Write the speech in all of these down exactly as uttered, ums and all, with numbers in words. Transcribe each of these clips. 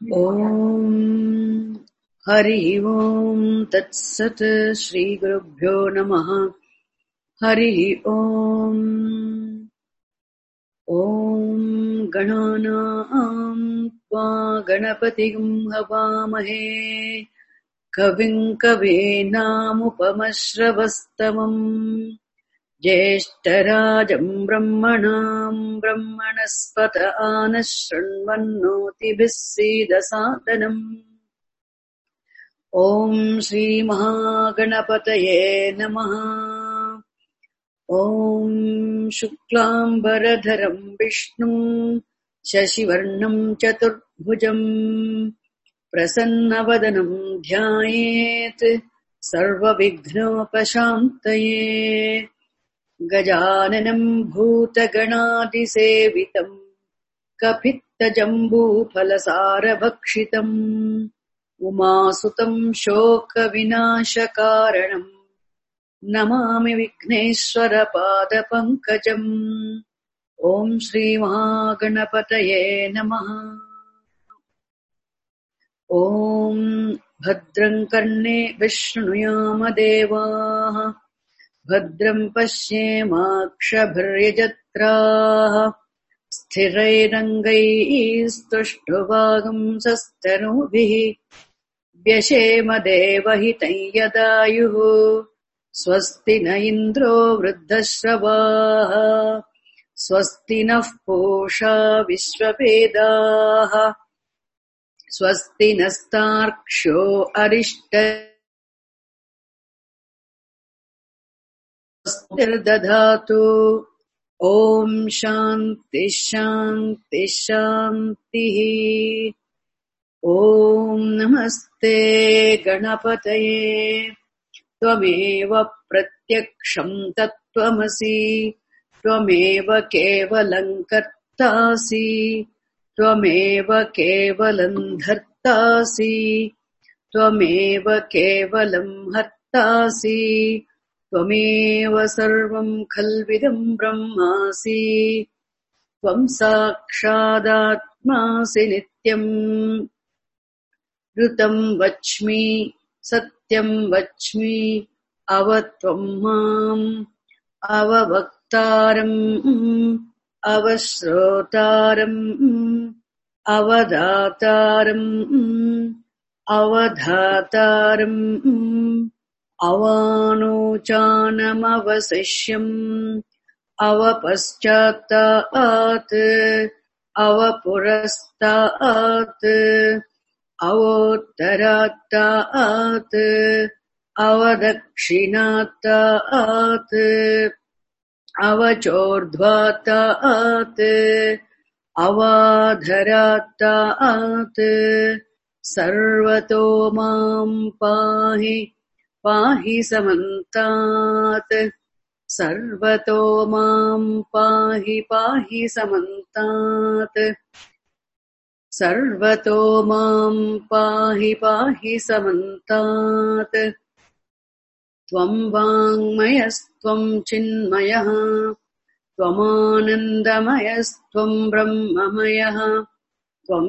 ओम हरि ओम तत्सत् श्री गुरुभ्यो नमः। हरि ओम ओम गणानां त्वा गणपतिं हवामहे कविं कवीनामुपमश्रवस्तमम् ज्येष्ठराजं ब्रह्मणां ब्रह्मणस्पत आनः शृण्वन्नोतिभिः सीदसादनम्। ॐ श्रीमहागणपतये नमः। ॐ शुक्लाम्बरधरं विष्णुं शशिवर्णं चतुर्भुजम् प्रसन्नवदनं ध्यायेत् सर्वविघ्नोपशान्तये। गजाननं भूतगणादिसेवितं कपित्थजम्बूफलसारभक्षितम् उमासुतं शोकविनाशकारणम् नमामि विघ्नेश्वरपादपङ्कजम्। ॐ श्रीमहागणपतये नमः। ॐ भद्रं कर्णेभिः शृणुयाम देवाः भद्रं पश्येमाक्षभिर्यजत्राः स्थिरैरङ्गैस्तुष्टुवागुंसस्तनूभिः व्यशेम देवहितं यदायुः स्वस्ति न इन्द्रो वृद्धश्रवाः स्वस्ति नः पूषा विश्ववेदाः स्वस्ति नस्तार्क्ष्यो अरिष्टनिर्दधातु। ॐ शान्ति शान्ति शान्तिः। ॐ नमस्ते गणपतये त्वमेव प्रत्यक्षं तत्त्वमसि त्वमेव केवलं कर्तासि त्वमेव केवलं धर्तासि त्वमेव केवलं हर्तासि त्वमेव सर्वं खल्विदं ब्रह्मासि त्वं साक्षादात्मासि नित्यम् ऋतं वच्मि सत्यं वच्मि अवत्वं माम् अववक्तारम् अवश्रोतारम् अवदातारम् अवधातारम् अवानोचानमवशिष्यम् अवपश्चात्तात् अवपुरस्तात् अवोत्तरात्तात् अवदक्षिणात्तात् अवचोर्ध्वात्तात् अवाधरात्तात् सर्वतो मां पाहि पाहि समन्तात् सर्वतो मां पाहि पाहि समन्तात् सर्वतो मां पाहि पाहि समन्तात्। त्वं वाङ्मयस्त्वं चिन्मयः त्वमानन्दमयस्त्वं ब्रह्ममयः त्वं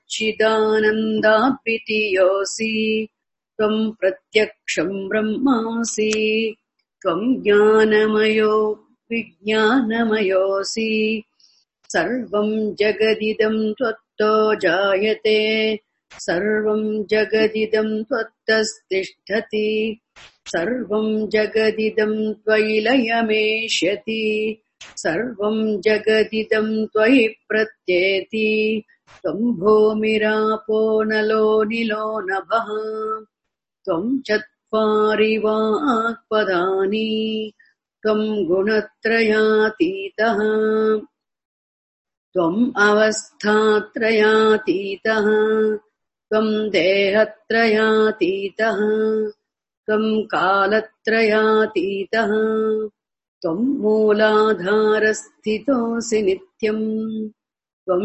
सच्चिदानन्दाद्वितीयोऽसि त्वं प्रत्यक्षं ब्रह्मासि त्वं ज्ञानमयो विज्ञानमयोऽसि सर्वं जगदिदं त्वत्तो जायते सर्वं जगदिदं त्वत्तस्तिष्ठति सर्वं जगदिदं त्वयि लयमेष्यति सर्वं जगदिदं त्वयि प्रत्येति त्वं भूमिरापो नलो निलो नभः त्वं चत्वारि वाक्पदानि त्वं गुणत्रयातीतः त्वम् अवस्थात्रयातीतः त्वं देहत्रयातीतः त्वं कालत्रयातीतः त्वं मूलाधारस्थितोऽसि नित्यम् त्वं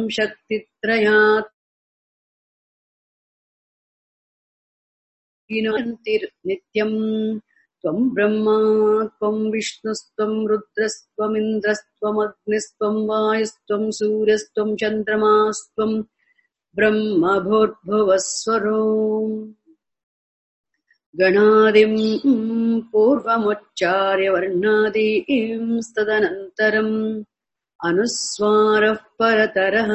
शक्तित्रयात्नित्यम् त्वं ब्रह्मा त्वं विष्णुस्त्वं रुद्रस्त्वमिन्द्रस्त्वमग्निस्त्वं वायुस्त्वं सूर्यस्त्वं चन्द्रमास्त्वं ब्रह्मभूर्भुवस्वरो गणादिम् पूर्वमुच्चार्य वर्णादींस्तदनन्तरम् अनुस्वारः परतरः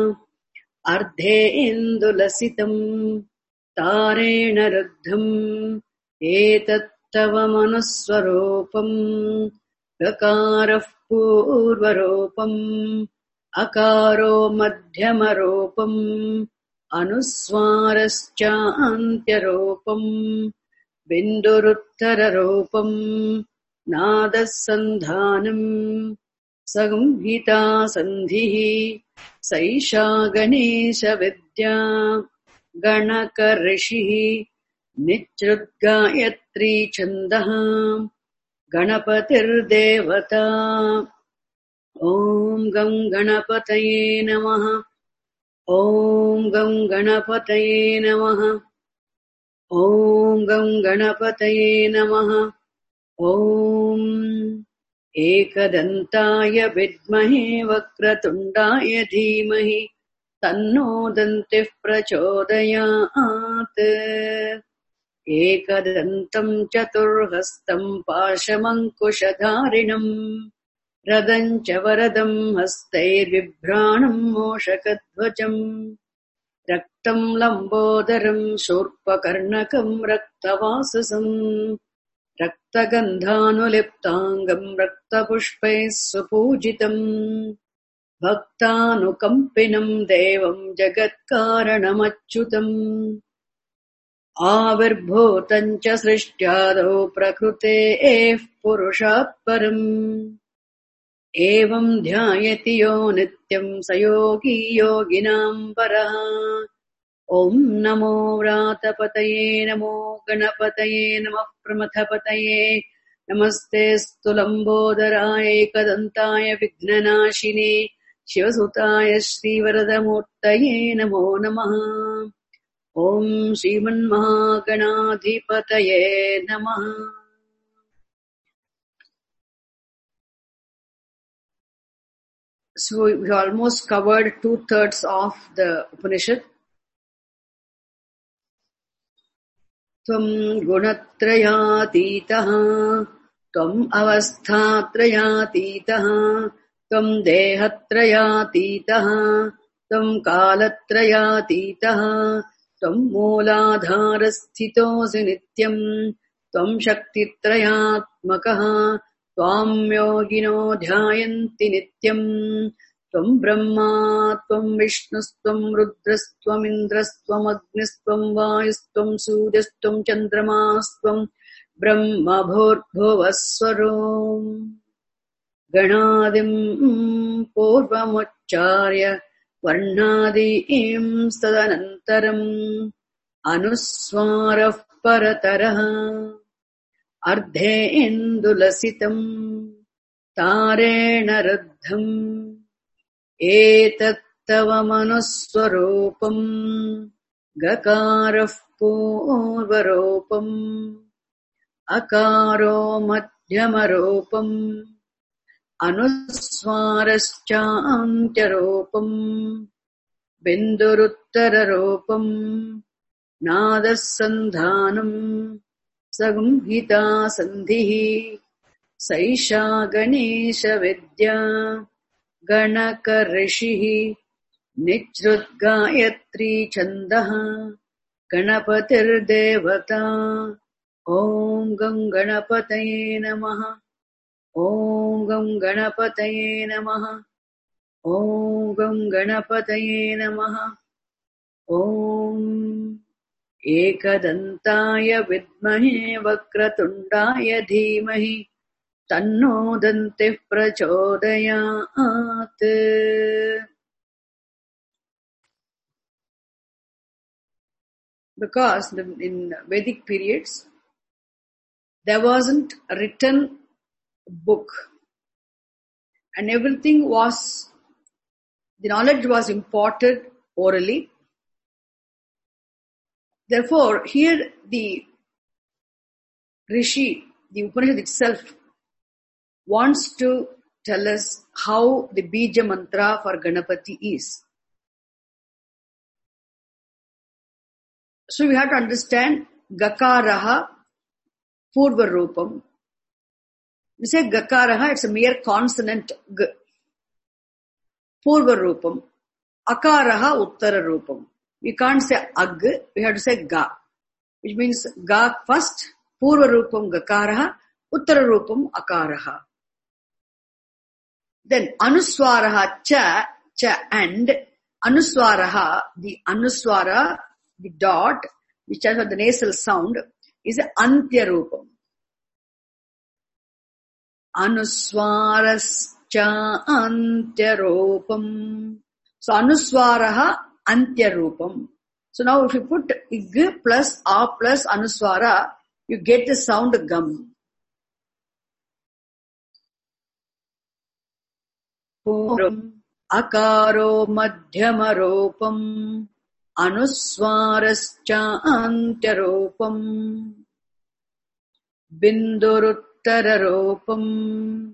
अर्धेन्दुलसितम् तारेण रुद्धम् एतत्तव मनुस्वरूपम् गकारः पूर्वरूपम् अकारो मध्यमरूपम् अनुस्वारश्चान्त्यरूपम् बिन्दुरुत्तररूपम् नादः सन्धानम् संहिता सन्धिः सैषा गणेशविद्या गणकऋषिः निच्छ्रुद्गायत्री छन्दः गणपतिर्देवता ॐ गं गणपतये नमः। ॐ गं गणपतये नमः। ॐ गं गणपतये नमः। ॐ एकदन्ताय विद्महे वक्रतुण्डाय धीमहि तन्नो दन्तिः प्रचोदयात्। एकदन्तं चतुर्हस्तं पाशमङ्कुशधारिणम् रदं च वरदं हस्तैर्बिभ्राणं मूषकध्वजम् रक्तं लम्बोदरं शूर्पकर्णकं रक्तवाससं रक्तगन्धानुलिप्ताङ्गं रक्तपुष्पैः सुपूजितम् भक्तानुकम्पिनं देवं जगत्कारणमच्युतम् आविर्भूतं च सृष्ट्यादौ प्रकृतेः पुरुषात् परम् एवं ध्यायति यो नित्यं स योगी योगिनां परः। ॐ नमो व्रातपतये नमो गणपतये नमः प्रमथपतये नमस्तेऽस्तु लम्बोदराय एकदन्ताय विघ्ननाशिने शिवसुताय श्रीवरदमूर्तये नमो नमः। ॐ श्रीमन्महागणाधिपतये नमः। So we almost covered two-thirds of the Upanishad. Tvam gunatrayatitah, tvam avasthatrayatitah, tvam dehatrayatitah, tvam kalatrayatitah, tvam mooladharasthitosi nityam, tvam shaktitrayatmakah, त्वां योगिनो ध्यायन्ति नित्यम् त्वं ब्रह्मा त्वं विष्णुस्त्वं रुद्रस्त्वमिन्द्रस्त्वमग्निस्त्वं वायुस्त्वं सूर्यस्त्वं चन्द्रमास्त्वं ब्रह्मभूर्भुवस्वरो गणादिम् पूर्वमुच्चार्य वर्णादींस्तदनन्तरम् अनुस्वारः परतरः अर्धेन्दुलसितम् तारेण रुद्धम् एतत्तव मनुस्वरूपम् गकारः पूर्वरूपम् अकारो मध्यमरूपम् अनुस्वारश्चान्त्यरूपम् बिन्दुरुत्तररूपम् नादः सन्धानम् संहिता सन्धिः सैषा गणेशविद्या गणकऋषिः निच्छ्रुद्गायत्री छन्दः गणपतिर्देवता ॐ गं गणपतये नमः। ॐ गं गणपतये नमः। ॐ गं गणपतये नमः। ॐ एकदन्ताय विद्महे वक्रतुण्डाय धीमहि तन्नो दन्तिः प्रचोदयात्। Because in Vedic periods there wasn't a written book and everything was, the knowledge was imparted orally. Therefore, here the Rishi, the Upanishad itself, wants to tell us how the Bija mantra for Ganapati is. So we have to understand Gakaraha, Purva Rupam. We say Gakaraha, it's a mere consonant G. Purva Rupam. Akaraha, Uttara Rupam. We can't say Ag, we have to say Ga. Which means Ga first, Purva Rupam Gakaraha, Uttara Rupam Akaraha. Then Anuswaraha Cha, Cha and Anuswaraha, the Anuswara, the dot, which stands for the nasal sound, is Antya Rupam. Anuswarascha Antya Rupam. So Anuswaraha Antya Rupam. So now if you put Ig plus A plus Anuswara, you get the sound Gam. Puram Akaro Madhyama Rupam Anuswarascha Antya Rupam Binduruttara Rupam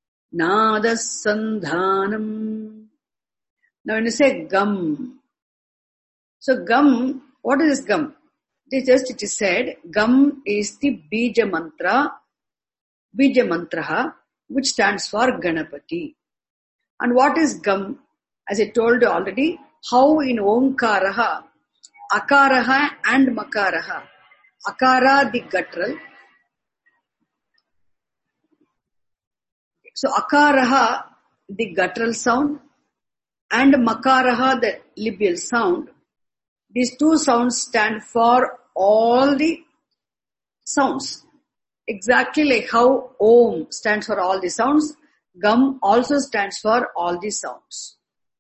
Nadasandhanam. Now when you say Gam, so Gam, what is this Gam? It is just, it is said, Gam is the Bija Mantra, Bija Mantraha, which stands for Ganapati. And what is Gam? As I told you already, how in Omkaraha, Akaraha and Makaraha, Akara the guttural. So Akaraha the guttural sound and Makaraha the labial sound. These two sounds stand for all the sounds. Exactly like how Om stands for all the sounds, Gam also stands for all the sounds.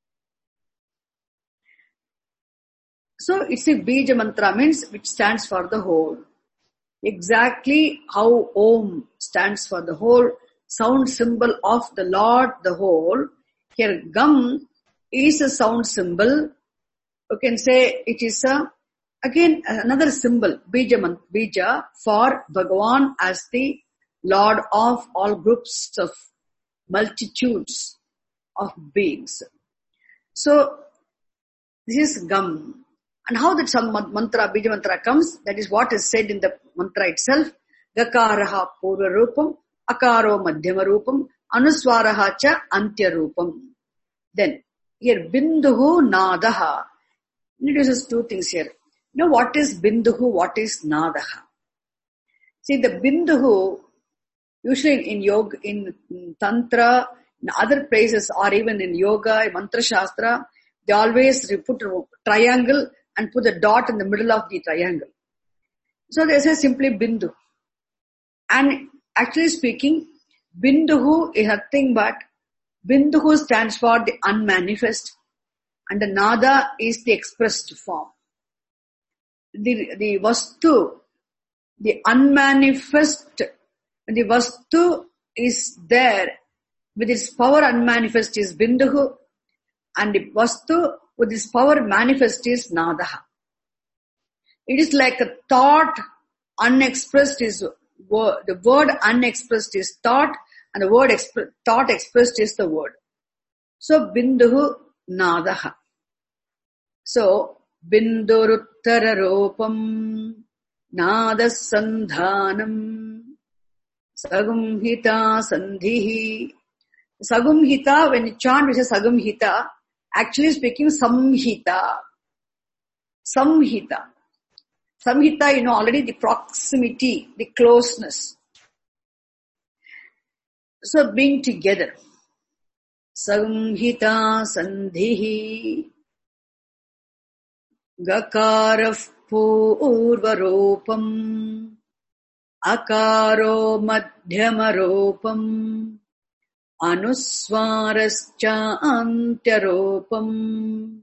So it's a Bija Mantra, means which stands for the whole. Exactly how Om stands for the whole sound symbol of the Lord, the whole. Here Gam is a sound symbol. You can say it is a, again another symbol, Bija, Bija for Bhagavan as the Lord of all groups of multitudes of beings. So this is Gam. And how that some mantra, Bija Mantra comes, that is what is said in the mantra itself. Gakaraha Purva Rupam, Akaro Madhyama Rupam, Anuswaraha Cha Antya Rupam. Then here Binduhu Nadaha. Introduces two things here. You know what is Binduhu, what is Nadaha? See, the Binduhu, usually in yoga, in Tantra, in other places, or even in yoga, in Mantra Shastra, they always put a triangle and put a dot in the middle of the triangle. So they say simply Bindu. And actually speaking, Binduhu is nothing but, Binduhu stands for the unmanifest, and the Nada is the expressed form. The, the Vastu, the unmanifest, the Vastu is there, with its power unmanifest is Binduhu, and the Vastu with its power manifest is Nadaha. It is like a thought unexpressed is word. The word unexpressed is thought, and the word expre- thought expressed is the word. So Binduhu Nadaha. So Binduruttara Rupam Nadasandhanam Sagumhita Sandhihi. Sagumhita, when you chant which is Sagumhita, actually speaking Samhita. Samhita. Samhita, you know already the proximity, the closeness. So being together. Samhita Sandhihi Gakaraf Purva Rupam Akaro Madhyama Rupam Anuswarascha Antya Rupam.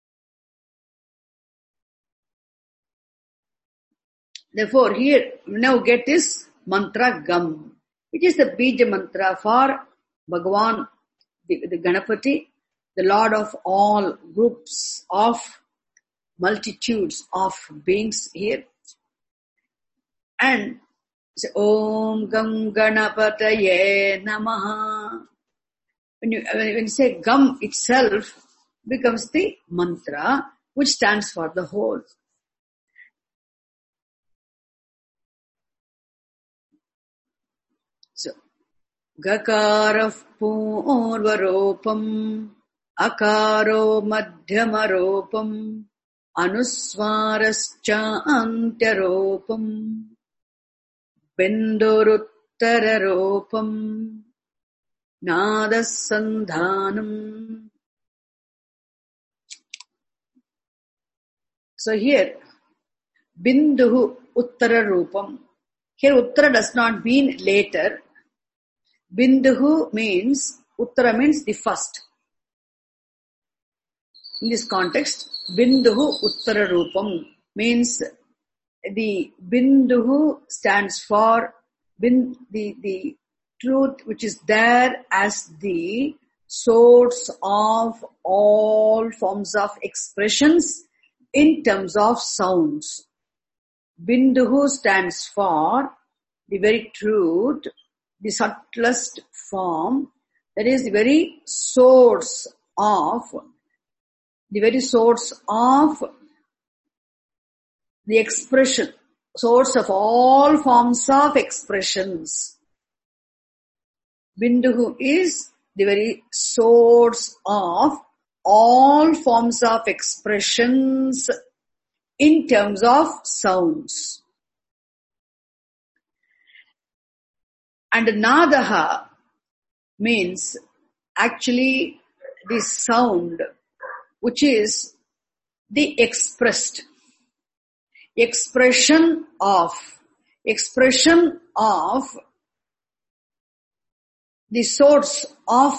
Therefore, here we now get this mantra Gam, which is the Bija mantra for Bhagavan, the, the Ganapati, the Lord of all groups of multitudes of beings here. And say, Om Gam Ganapataye Namaha. When you, when you say Gam itself becomes the mantra which stands for the whole. Gakarah purvarupam, akaro madhyamarupam, anuswarascha antyarupam, binduruttararopam, nadasandhanam. So here, binduhu uttararupam. Here uttara does not mean later. Binduhu means, uttara means the first. In this context, binduhu uttararupam means the binduhu stands for bin, the, the truth which is there as the source of all forms of expressions in terms of sounds. Binduhu stands for the very truth, the subtlest form, that is the very source of, the very source of the expression, source of all forms of expressions. Binduhu is the very source of all forms of expressions in terms of sounds. And nadaha means actually the sound which is the expressed, expression of, expression of the source of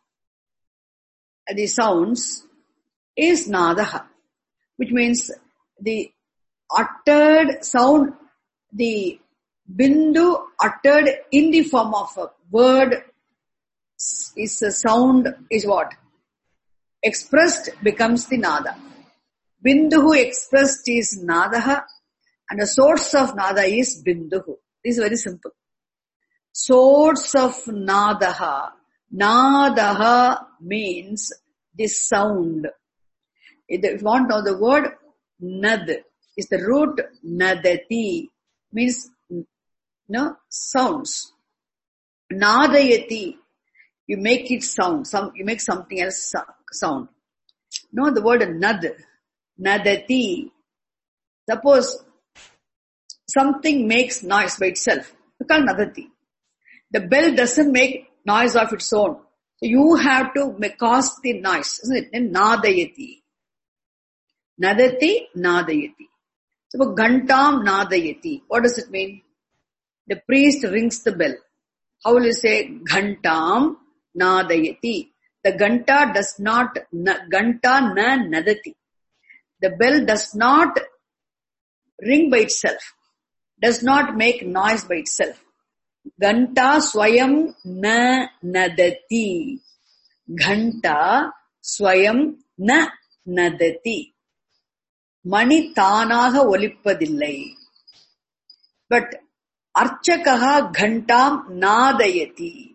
the sounds is nadaha, which means the uttered sound, the bindu uttered in the form of a word is a sound is what? Expressed becomes the nada. Binduhu expressed is nadaha and the source of nada is binduhu. This is very simple. Source of nadaha. Nadaha means the sound. If you want to know the word, nad is the root nadati, means no sounds. Nadayati, you make it sound. Some you make something else sound. No, the word nad, nadati. Suppose something makes noise by itself. You call nadati. The bell doesn't make noise of its own. So you have to make, cause the noise, isn't it? Then nadayati. Nadati, nadayati. So ghantam nadayati. What does it mean? The priest rings the bell. How will you say ghantam nadayati? The ghanta does not, ghanta na nadati. The bell does not ring by itself, does not make noise by itself. Ghanta swayam na nadati. Ghanta swayam na nadati. Mani tanaga olippadillai. But archakaha ghantam nadayati.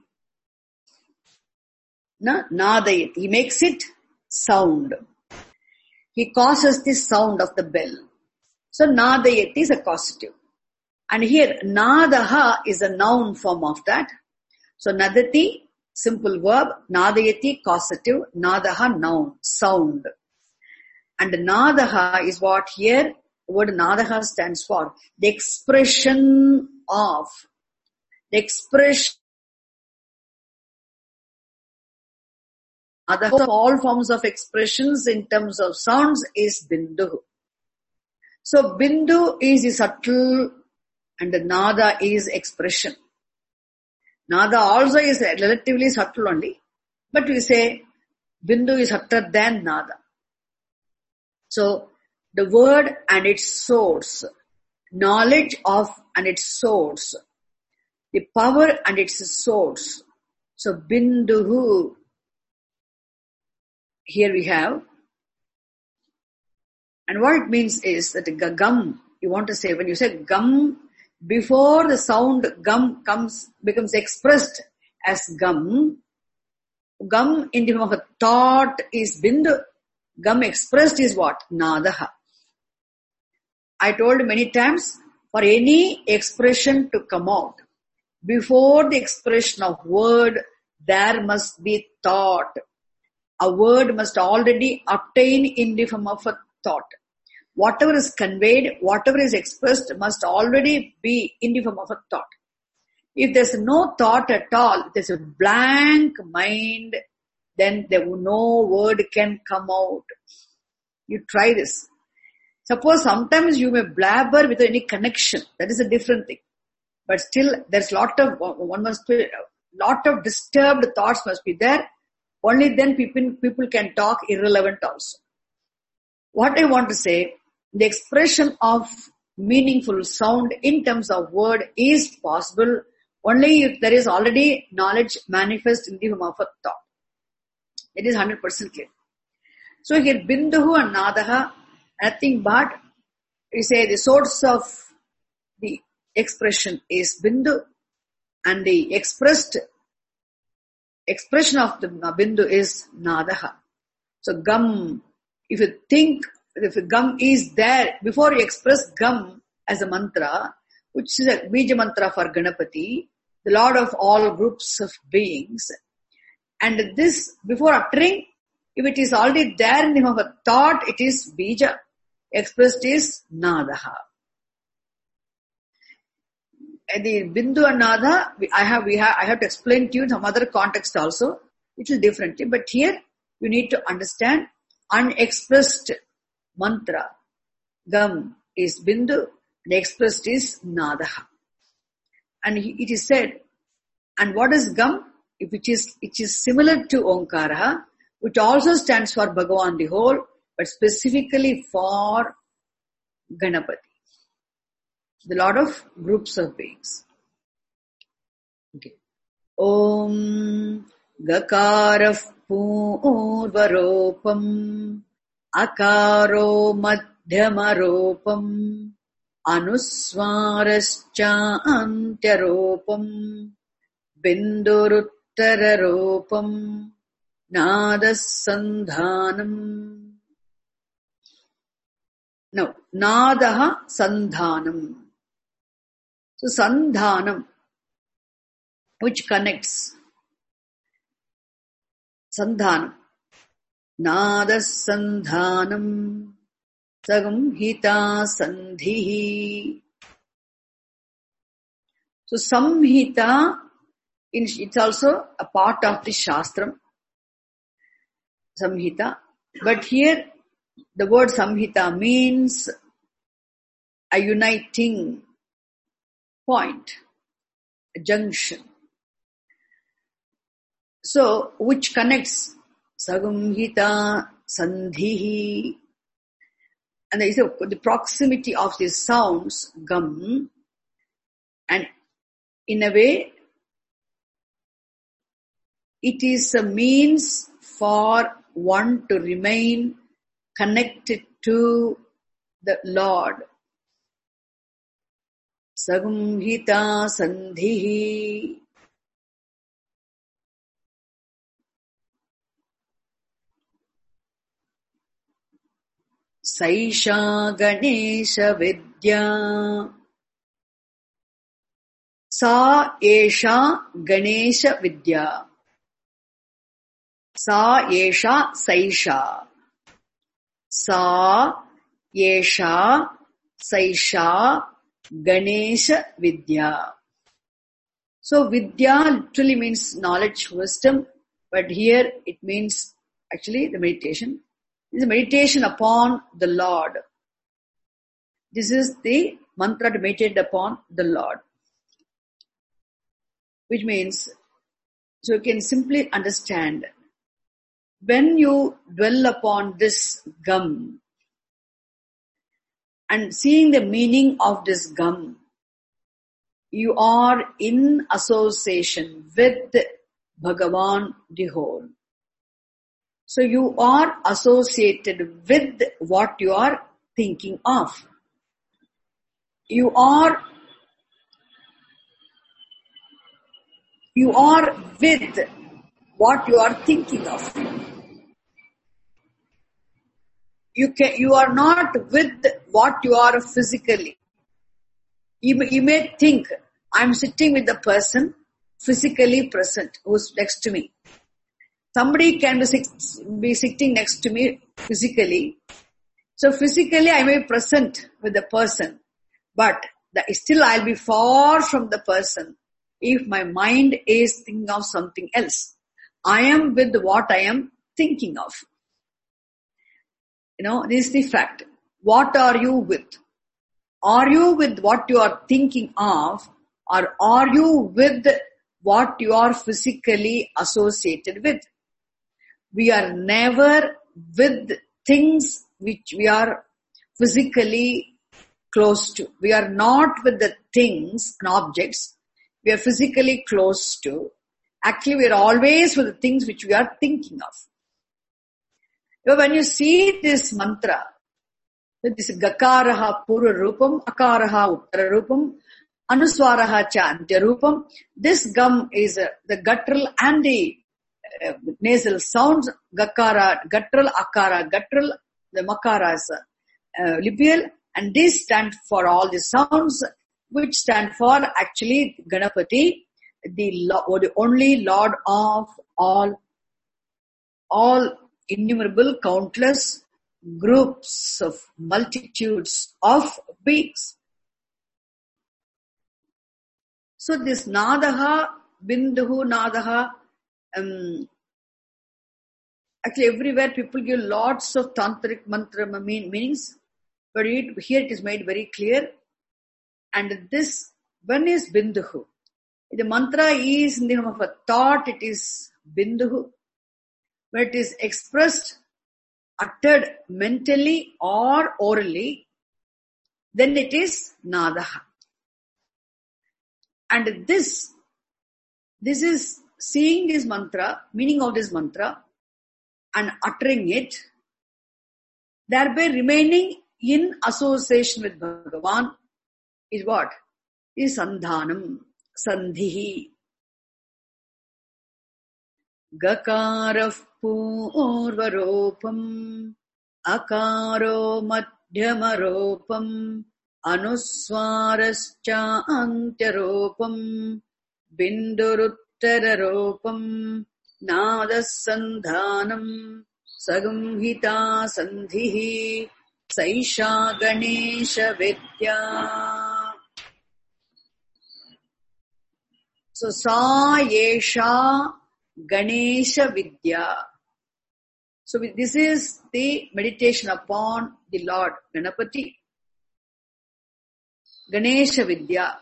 Na, nadayati. He makes it sound. He causes the sound of the bell. So nadayati is a causative. And here nadaha is a noun form of that. So nadati, simple verb, nadayati, causative, nadaha, noun, sound. And nadaha is what here, the word nadaha stands for. The expression of, the expression of all forms of expressions in terms of sounds is bindu. So bindu is the subtle and the nada is expression. Nada also is relatively subtle only, but we say bindu is subtler than nada. So the word and its source, knowledge of and its source, the power and its source. So binduhu, here we have, and what it means is that gam, you want to say, when you say gam, before the sound gum comes, becomes expressed as gum, gum in the form of a thought is bindu, gum expressed is what? Nadaha. I told many times, for any expression to come out, before the expression of word, there must be thought. A word must already obtain in the form of a thought. Whatever is conveyed, whatever is expressed must already be in the form of a thought. If there's no thought at all, there's a blank mind, then there no word can come out. You try this. Suppose sometimes you may blabber without any connection. That is a different thing. But still, there's lot of, one must be, lot of disturbed thoughts must be there. Only then people, people can talk irrelevant also. What I want to say, the expression of meaningful sound in terms of word is possible only if there is already knowledge manifest in the form of a thought. It is one hundred percent clear. So here Binduhu and Nadaha, nothing but, we say the source of the expression is Bindu, and the expressed expression of the Bindu is Nadaha. So Gam, if you think, if Gam is there, before you express Gam as a mantra, which is a Bija mantra for Ganapati, the Lord of all groups of beings, and this, before uttering, if it is already there in the form of a thought, it is Bija. Expressed is Nadaha. And the Bindu and Nada, I have, we have, I have to explain to you in some other context also, little differently. But here, you need to understand unexpressed mantra. Gam is Bindu, and expressed is Nadaha. And it is said, and what is Gam? Which is, which is similar to Onkara, which also stands for Bhagavan the whole, but specifically for Ganapati, the Lord of groups of beings. Okay. Om Gakarah Purvaropam Akaro Madhyamaropam Anuswarascha Antyaropam Binduruttararopam Nadasandhanam. Now, Nadaha Sandhanam. So, Sandhanam, which connects. Sandhanam. Nadasandhanam. Sagam Hita Sandhihi. So, Samhita, it's also a part of the Shastram. Samhita. But here, the word Samhita means a uniting point, a junction. So, which connects Sagamhita Sandhihi. And there is a, the proximity of these sounds, Gam, and in a way, it is a means for one to remain connected to the Lord. Sagamhita Sandhihi. Saisha Ganesha Vidya. Sa Esha Ganesha Vidya. Sa Esha Saisha. Sa Esha Saisha Ganesha Vidya. So Vidya literally means knowledge, wisdom, but here it means actually the meditation. This is a meditation upon the Lord. This is the mantra to meditate upon the Lord. Which means, so you can simply understand, when you dwell upon this Gam and seeing the meaning of this Gam, you are in association with Bhagavan the whole. So you are associated with what you are thinking of. You are, you are with what you are thinking of. You can, you are not with what you are physically. You, you may think, I'm sitting with the person physically present who's next to me. Somebody can be, sit, be sitting next to me physically. So physically I may be present with the person, but the, still I'll be far from the person if my mind is thinking of something else. I am with what I am thinking of. You know, this is the fact. What are you with? Are you with what you are thinking of, or are you with what you are physically associated with? We are never with things which we are physically close to. We are not with the things and objects we are physically close to. Actually, we are always with the things which we are thinking of. So when you see this mantra, this gakaraha pura rupam, akaraha uttara rupam, anuswaraha cha antya rupam. This gum is uh, the guttural and the uh, nasal sounds. Gakara, guttural, akara, guttural, the makara is uh, labial, and this stands for all the sounds, which stand for actually Ganapati, the, or the only Lord of all, all innumerable, countless groups of multitudes of beings. So this Nadaha, Binduhu Nadaha, um, actually everywhere people give lots of tantric mantra mean, meanings, but it, here it is made very clear. And this one is Binduhu. The mantra is in the form of a thought, it is Binduhu. When it is expressed, uttered mentally or orally, then it is Nadaha. And this, this is seeing this mantra, meaning of this mantra, and uttering it, thereby remaining in association with Bhagavan, is what? Is Sandhanam, Sandhihi. Gakarah purvarupam, akaro madhyamarupam, anuswarascha antyarupam, binduruttararupam, nadasandhanam, sagamhita sandhihi, saisha ganesha vidya. So, sa yesha Ganesha Vidya. So this is the meditation upon the Lord Ganapati. Ganesha Vidya.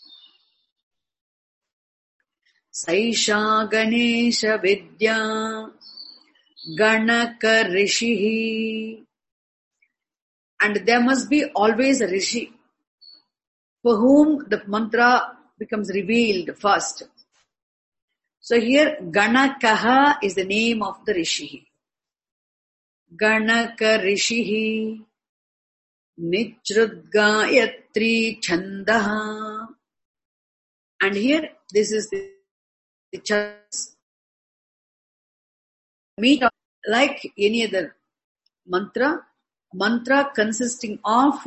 Saisha Ganesha Vidya Ganaka Rishihi. And there must be always a Rishi for whom the mantra becomes revealed first. So here, Ganakaha is the name of the Rishi. Ganaka Rishihi Nichrudgayatri Chandaha. And here, this is the, the chants. Meet like any other mantra, mantra consisting of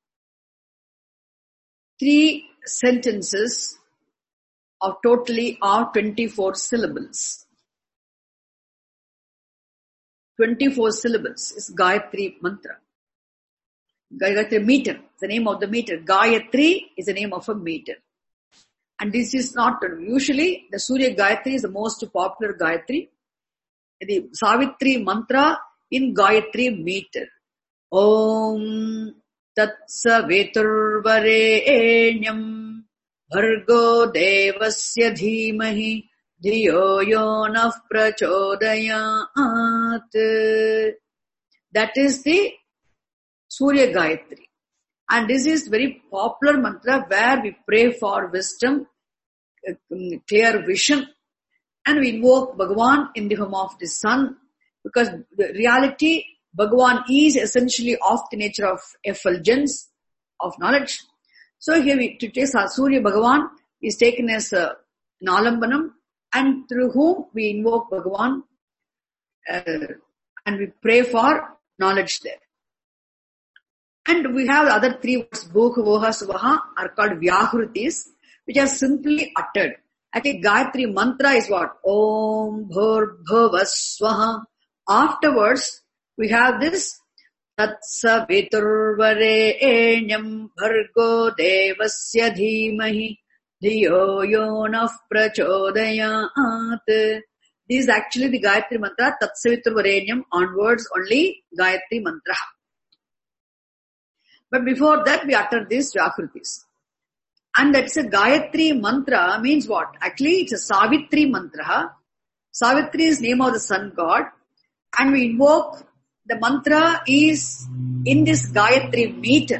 three sentences of totally are twenty-four syllables. twenty-four syllables is Gayatri mantra. Gayatri meter, the name of the meter. Gayatri is the name of a meter. And this is not, usually the Surya Gayatri is the most popular Gayatri. The Savitri mantra in Gayatri meter. Om Tatsa Veturvarenyam Bhargo Devasya Dhimahi Dhiyo Yonah Prachodayat. That is the Surya Gayatri. And this is very popular mantra where we pray for wisdom, clear vision, and we invoke Bhagavan in the form of the sun, because the reality, Bhagavan is essentially of the nature of effulgence, of knowledge. So here we, to take Surya Bhagavan is taken as a Nalambanam, and through whom we invoke Bhagavan uh, and we pray for knowledge there. And we have the other three words, Bhuha, Voha, Suvaha, are called Vyahrutis. which are simply uttered. Actually, Gayatri mantra is what? Om Bhur Bhuva Swaha. Afterwards, we have this Tatsaviturvarenyam Bhargo Devasya Dhimahi Dhiyo Yonah Prachodayat. This is actually the Gayatri mantra, Tatsaviturvarenyam onwards only Gayatri mantra. But before that we utter these Vyakrutis. And that's a Gayatri mantra means what? Actually it's a Savitri mantra. Savitri is name of the sun god. And we invoke, the mantra is in this Gayatri meter.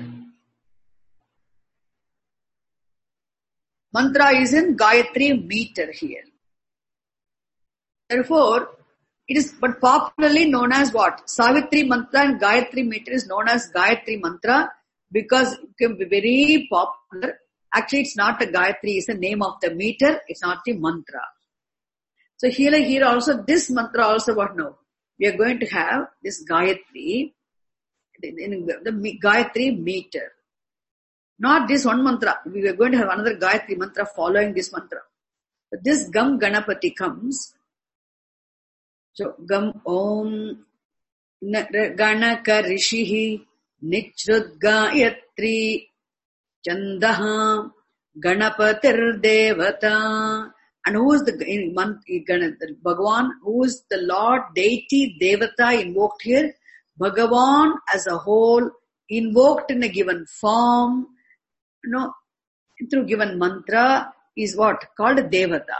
Mantra is in Gayatri meter here. Therefore, it is but popularly known as what? Savitri mantra and Gayatri meter is known as Gayatri mantra because it can be very popular. Actually, it's not a Gayatri, it's the name of the meter, it's not the mantra. So here, here also, this mantra also what now? We are going to have this Gayatri, in the Gayatri meter. Not this one mantra. We are going to have another Gayatri mantra following this mantra. But this Gam Ganapati comes. So, Gam Om Ganaka Rishihi Nichrud Gayatri Chandaha Ganapatir Devata. And who is the Bhagavan? Who is the Lord, deity, Devata invoked here? Bhagavan as a whole, invoked in a given form, you know, through given mantra is what? Called Devata.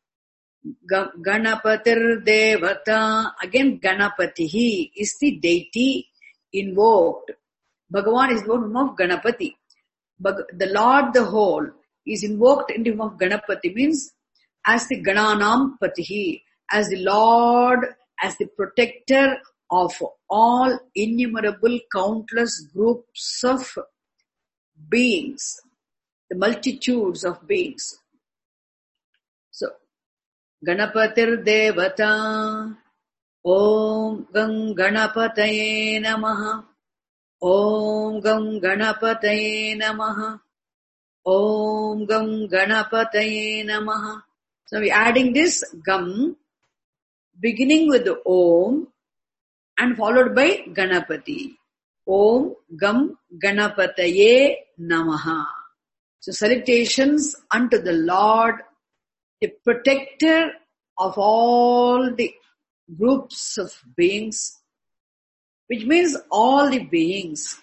Ganapatir Devata. Again, Ganapatihi is the deity invoked. Bhagavan is the name of Ganapati. The Lord, the whole, is invoked in the name of Ganapati, means as the Gananam Patihi, as the Lord, as the protector of all innumerable, countless groups of beings, the multitudes of beings. So, Ganapatir Devata, Om Gam Ganapataye Namaha, Om Gam Ganapataye Namaha, Om Gam Ganapataye Namaha. So we are adding this Gam, beginning with the Om and followed by Ganapati. Om Gam Ganapataye Namaha. So salutations unto the Lord, the protector of all the groups of beings, which means all the beings.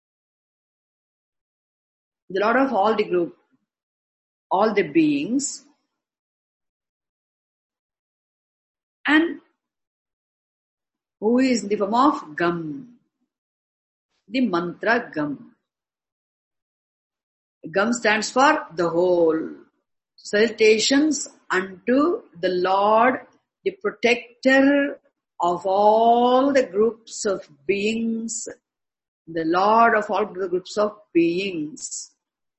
The Lord of all the group, all the beings. And who is in the form of Gam? The mantra Gam. Gam stands for the whole. Salutations unto the Lord, the protector of all the groups of beings, the Lord of all the groups of beings.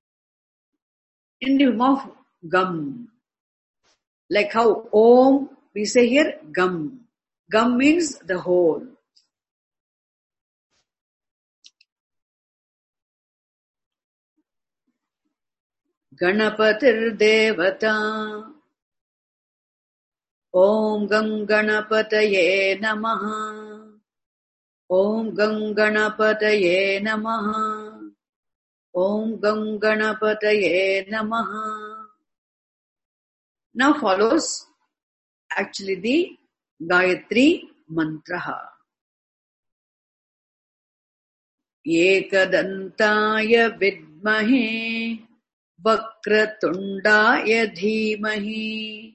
In the form of Gam. Like how Om, we say here Gam. Gam means the whole. Ganapatir Devata. Om Gam Ganapataye Namaha. Om Gam Ganapataye Namaha. Om Gam Ganapataye Namaha. Now follows actually the Gayatri mantra. Ekadantaya vidmahe Vakratundaya dhimahi.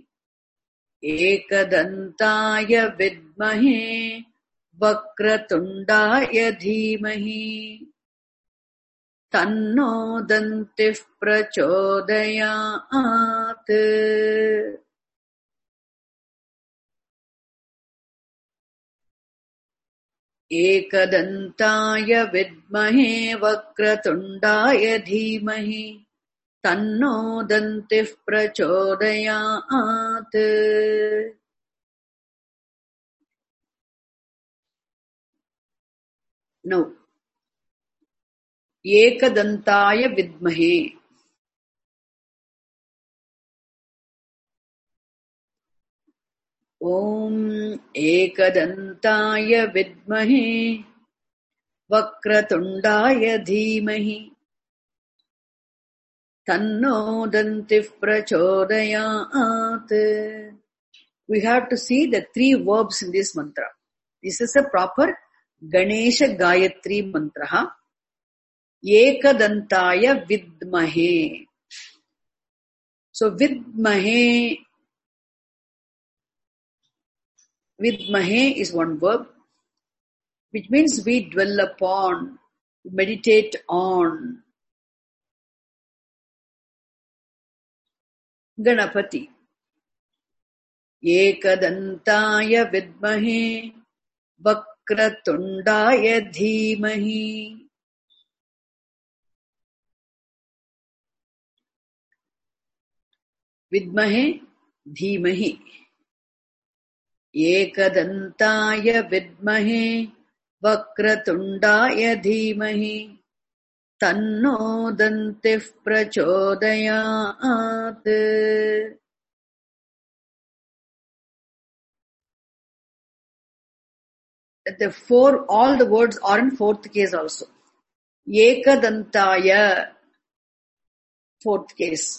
Ekadantaya vidmahe Vakratundaya dhimahi. Tanno dantif prachodayat. Ekadantaya vidmahe Vakratundaya dhimahi. Tanno dantif prachodayat. Now, Ekadantaya vidmahe. Om Ekadantaya Vidmahe Vakratundaya Dhimahi Tanno Dantif Prachodayat. We have to see the three verbs in this mantra. This is a proper Ganesha Gayatri mantra. Ekadantaya Vidmahe. So Vidmahe, Vidmahe is one verb, which means we dwell upon, meditate on. Ganapati. Ekadantaya Vidmahe Vakratundaya Dhimahi. Vidmahe Dhimahi. Ekadantaya Vidmahe Vakratundaya Dhimahi Tanno Dantif Prachodayat. The four, all the words are in fourth case also. Ekadantaya, fourth case.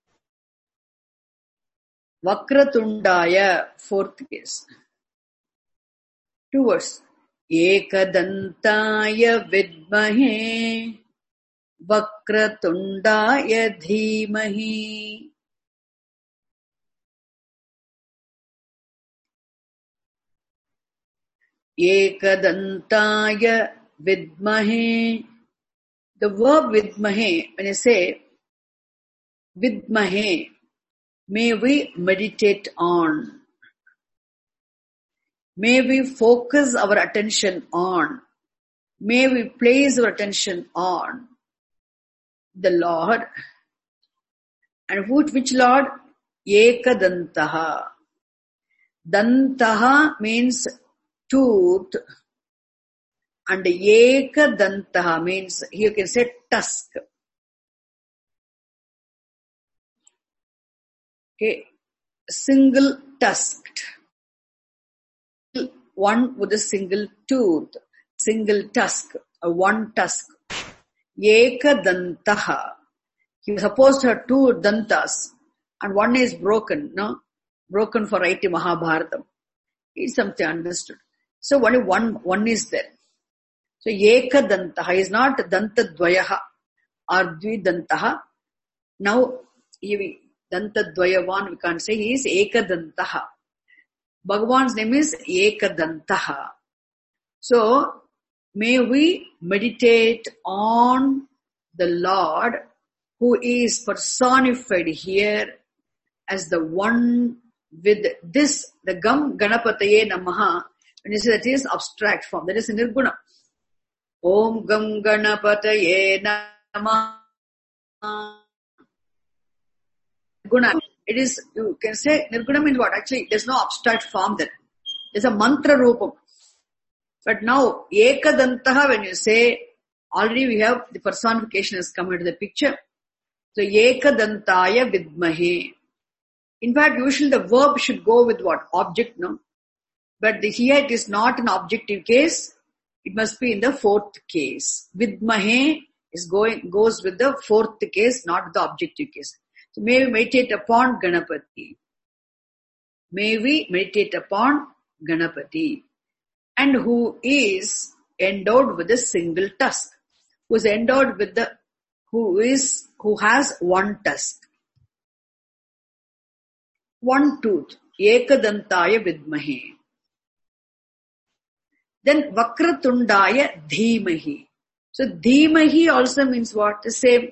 Vakratundaya, fourth case. Two words. Ekadantaya Vidmahe Vakratundaya Dhimahi. Ekadantaya Vidmahe. The verb Vidmahe, when you say Vidmahe, may we meditate on. May we focus our attention on. May we place our attention on the Lord. And which Lord? Ekadantaha. Dantaha means tooth. And Ekadantaha means, here you can say tusk. Okay. Single tusked. One with a single tooth. Single tusk. Or one tusk. Ekadantaha. He was supposed to have two dantas. And one is broken, no? Broken for writing Mahabharatam. It's something understood. So only one, one is there. So Ekadantaha is not Dantadvayaha or Dvidantaha. Now, Dantadvayavan we can't say, he is Ekadantaha. Bhagavan's name is Ekadantaha. So, may we meditate on the Lord who is personified here as the one with this, the Gam Ganapataye Namaha. When you say that is abstract form, that is Nirguna. Om Gam Ganapataye Namaha. Guna. It is, you can say, Nirguna means what? Actually, there's no abstract form there. There's a mantra rupam. But now, Ekadantaha, when you say, already we have the personification has come into the picture. So, Ekadantaya Vidmahe. In fact, usually the verb should go with what? Object, no? But the, here it is not an objective case. It must be in the fourth case. Vidmahe is going, goes with the fourth case, not the objective case. So may we meditate upon Ganapati. May we meditate upon Ganapati. And who is endowed with a single tusk. Who is endowed with the, who is, who has one tusk. One tooth. Ekadantaya Vidmahe. Then Vakratundaya Dhimahi. So Dhimahi also means what? The same.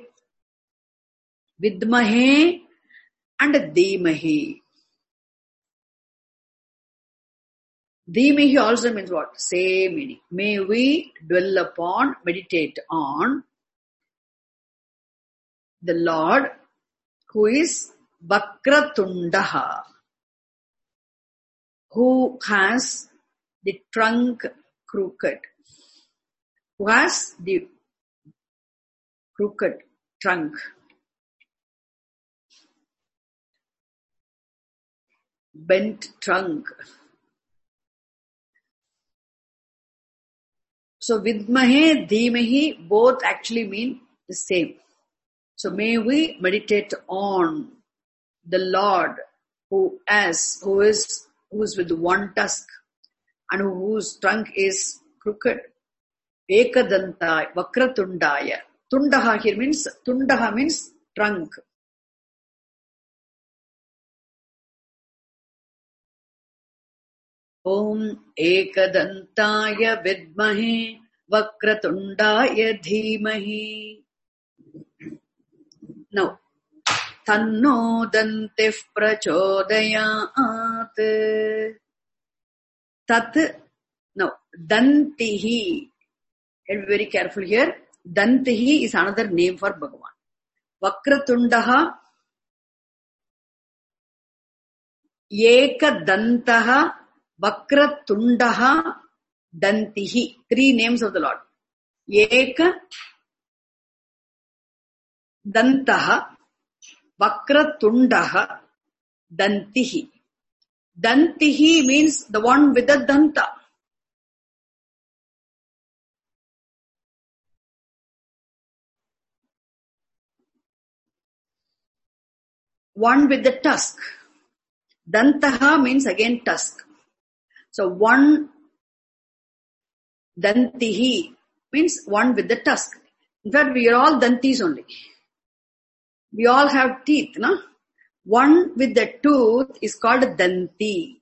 Vidmahe and Dhimahi. Dhimahi also means what? Same meaning. May we dwell upon, meditate on the Lord who is Vakratundaha, who has the trunk crooked, who has the crooked trunk. bent trunk. So Vidmahe, Dhimahi, both actually mean the same. So may we meditate on the Lord who as, who is, who is with one tusk and whose trunk is crooked. Ekadantaya, Vakratundaya. Tundaha here means, Tundaha means trunk. Om Ekadantaya Vidmahe Vakratundaya Dhimahi. Now, Tanno Dantif Prachodayat. Tat, now, Dantihi. And be very careful here. Dantihi is another name for Bhagavan. Vakratundaha, Ekadantaha, Vakratundaha, Dantihi. Three names of the Lord. Eka Dantaha, Vakratundaha, Dantihi. Dantihi means the one with the Danta. One with the tusk. Dantaha means again tusk. So one Dantihi means one with the tusk. In fact, we are all Dantis only. We all have teeth, no? One with the tooth is called Danti.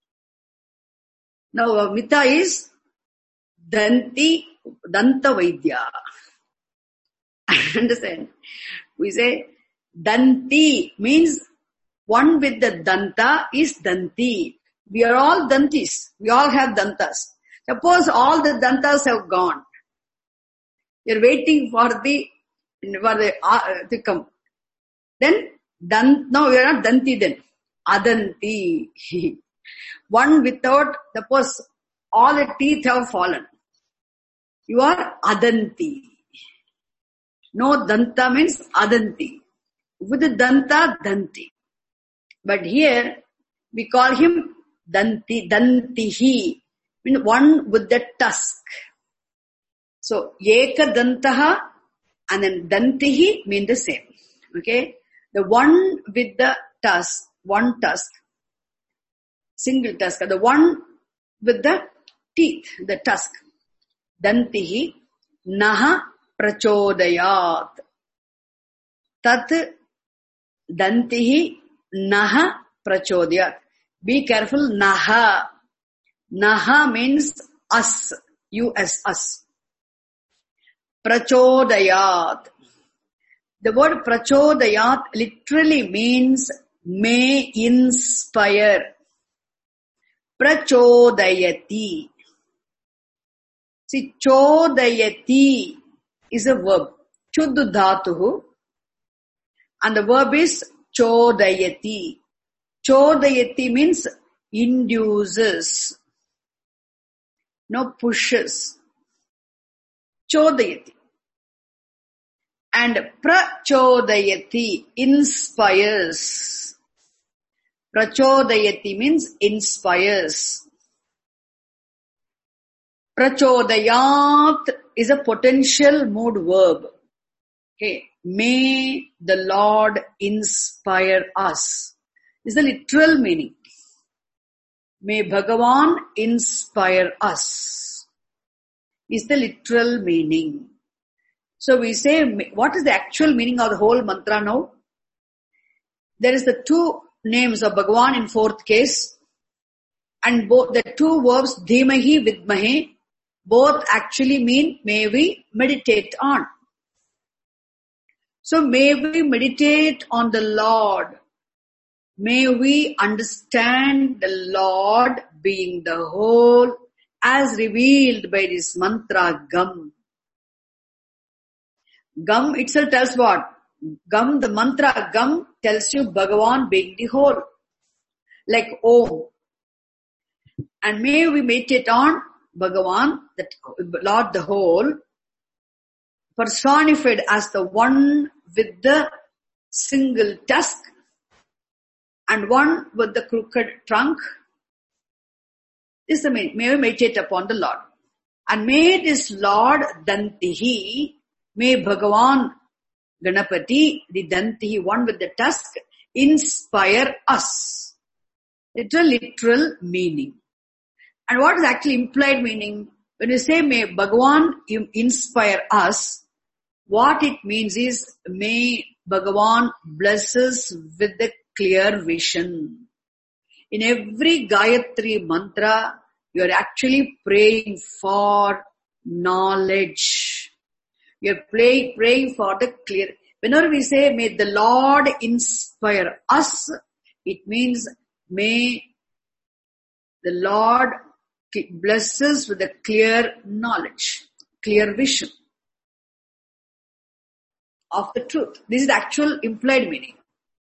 Now, Mita is Danti, Danta Vaidya. Understand? We say Danti means one with the Danta is Danti. We are all Dantis. We all have Dantas. Suppose all the Dantas have gone. You are waiting for the, for the uh, to come. Then, dan, no, we are not Danti then. Adanti. One without, suppose all the teeth have fallen. You are Adanti. No Danta means Adanti. With the Danta, Danti. But here, we call him Danti, Dantihi. Mean one with the tusk. So, Eka Dantaha and then Dantihi mean the same. Okay? The one with the tusk, one tusk, single tusk, the one with the teeth, the tusk. Dantihi Naha Prachodayat. Tat Dantihi Naha Prachodayat. Be careful, Naha. Naha means us, you as us. Prachodayat. The word Prachodayat literally means may inspire. Prachodayati. See, Chodayati is a verb. Chuddu dhatuhu. And the verb is Chodayati. Chodayati means induces. No, pushes. Chodayati. And Prachodayati inspires. Prachodayati means inspires. Prachodayat is a potential mood verb. Okay. May the Lord inspire us. Is the literal meaning. May Bhagavan inspire us. Is the literal meaning. So we say, what is the actual meaning of the whole mantra now? There is the two names of Bhagavan in fourth case. And both the two verbs, Dhimahi, Vidmahe, both actually mean may we meditate on. So may we meditate on the Lord. May we understand the Lord being the whole as revealed by this mantra Gam. Gam itself tells what? Gam, the mantra Gam tells you Bhagavan being the whole. Like Om. And may we meditate on Bhagavan, that Lord the whole, personified as the one with the single tusk and one with the crooked trunk. This is the main. May we meditate upon the Lord. And may this Lord Dantihi, may Bhagavan Ganapati, the Dantihi, one with the tusk, inspire us. It's a literal meaning. And what is actually implied meaning? When you say may Bhagavan inspire us, what it means is may Bhagavan bless us with the clear vision. In every Gayatri mantra, you are actually praying for knowledge. You are pray, praying for the clear. Whenever we say, may the Lord inspire us, it means may the Lord bless us with a clear knowledge, clear vision of the truth. This is the actual implied meaning.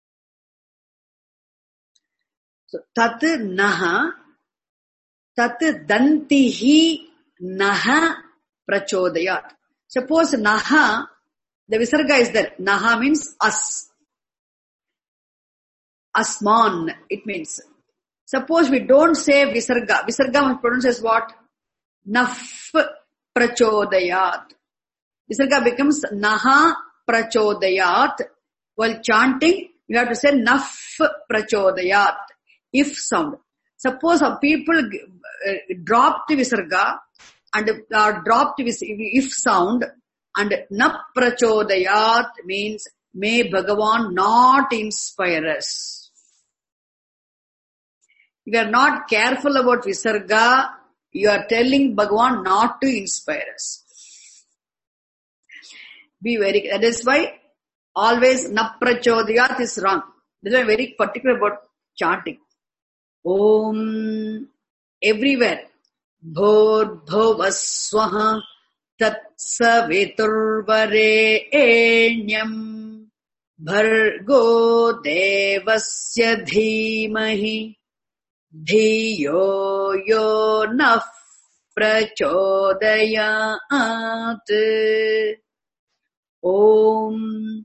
So, tat naha, tat dantihi naha prachodayat. Suppose naha, the visarga is there. Naha means us. Asman, it means. Suppose we don't say visarga. Visarga is pronounced as what? Naf prachodayat. Visarga becomes naha prachodayat. While chanting, you have to say naf prachodayat. If sound. Suppose some people uh, drop the visarga and uh, drop the if sound and na prachodayat means may Bhagavan not inspire us. If you are not careful about visarga, you are telling Bhagavan not to inspire us. Be very, that is why always na prachodayat is wrong. That is why I am very particular about chanting. Om everywhere. Bhor bhuvaswaha tatsaviturvarenyam bhargo devasya dhimahi dhiyo yo naf prachodayat. Om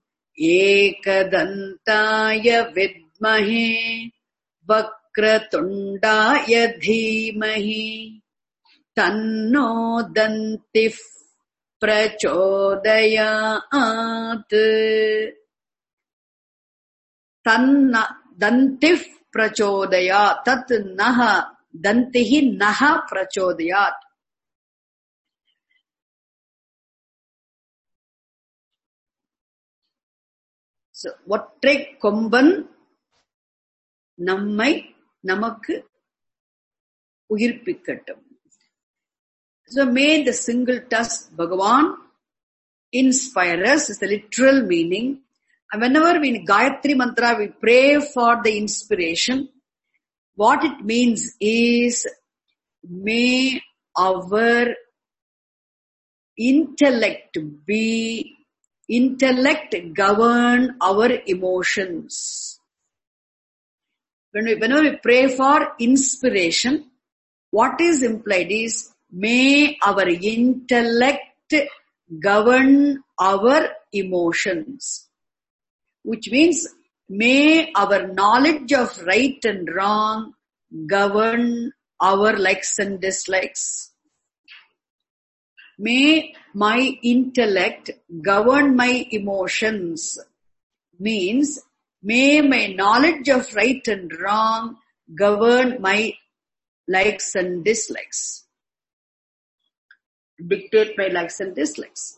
ekadantaya vidmahe Vakratundaya dhimahi tanno dantif prachodayat. Tanna dantif prachodayat. Tat naha dantihi naha prachodayat. So, ஒற்றை கொம்பன் நம்மை நமக்கு உயிர்ப்பிக்கட்டும். So may the single tusk Bhagavan inspire us is the literal meaning. And whenever we in Gayatri Mantra we pray for the inspiration, what it means is may our intellect be, intellect govern our emotions. When we, whenever we pray for inspiration, what is implied is, may our intellect govern our emotions. Which means, may our knowledge of right and wrong govern our likes and dislikes. May my intellect govern my emotions. Means, may my knowledge of right and wrong govern my likes and dislikes. Dictate my likes and dislikes.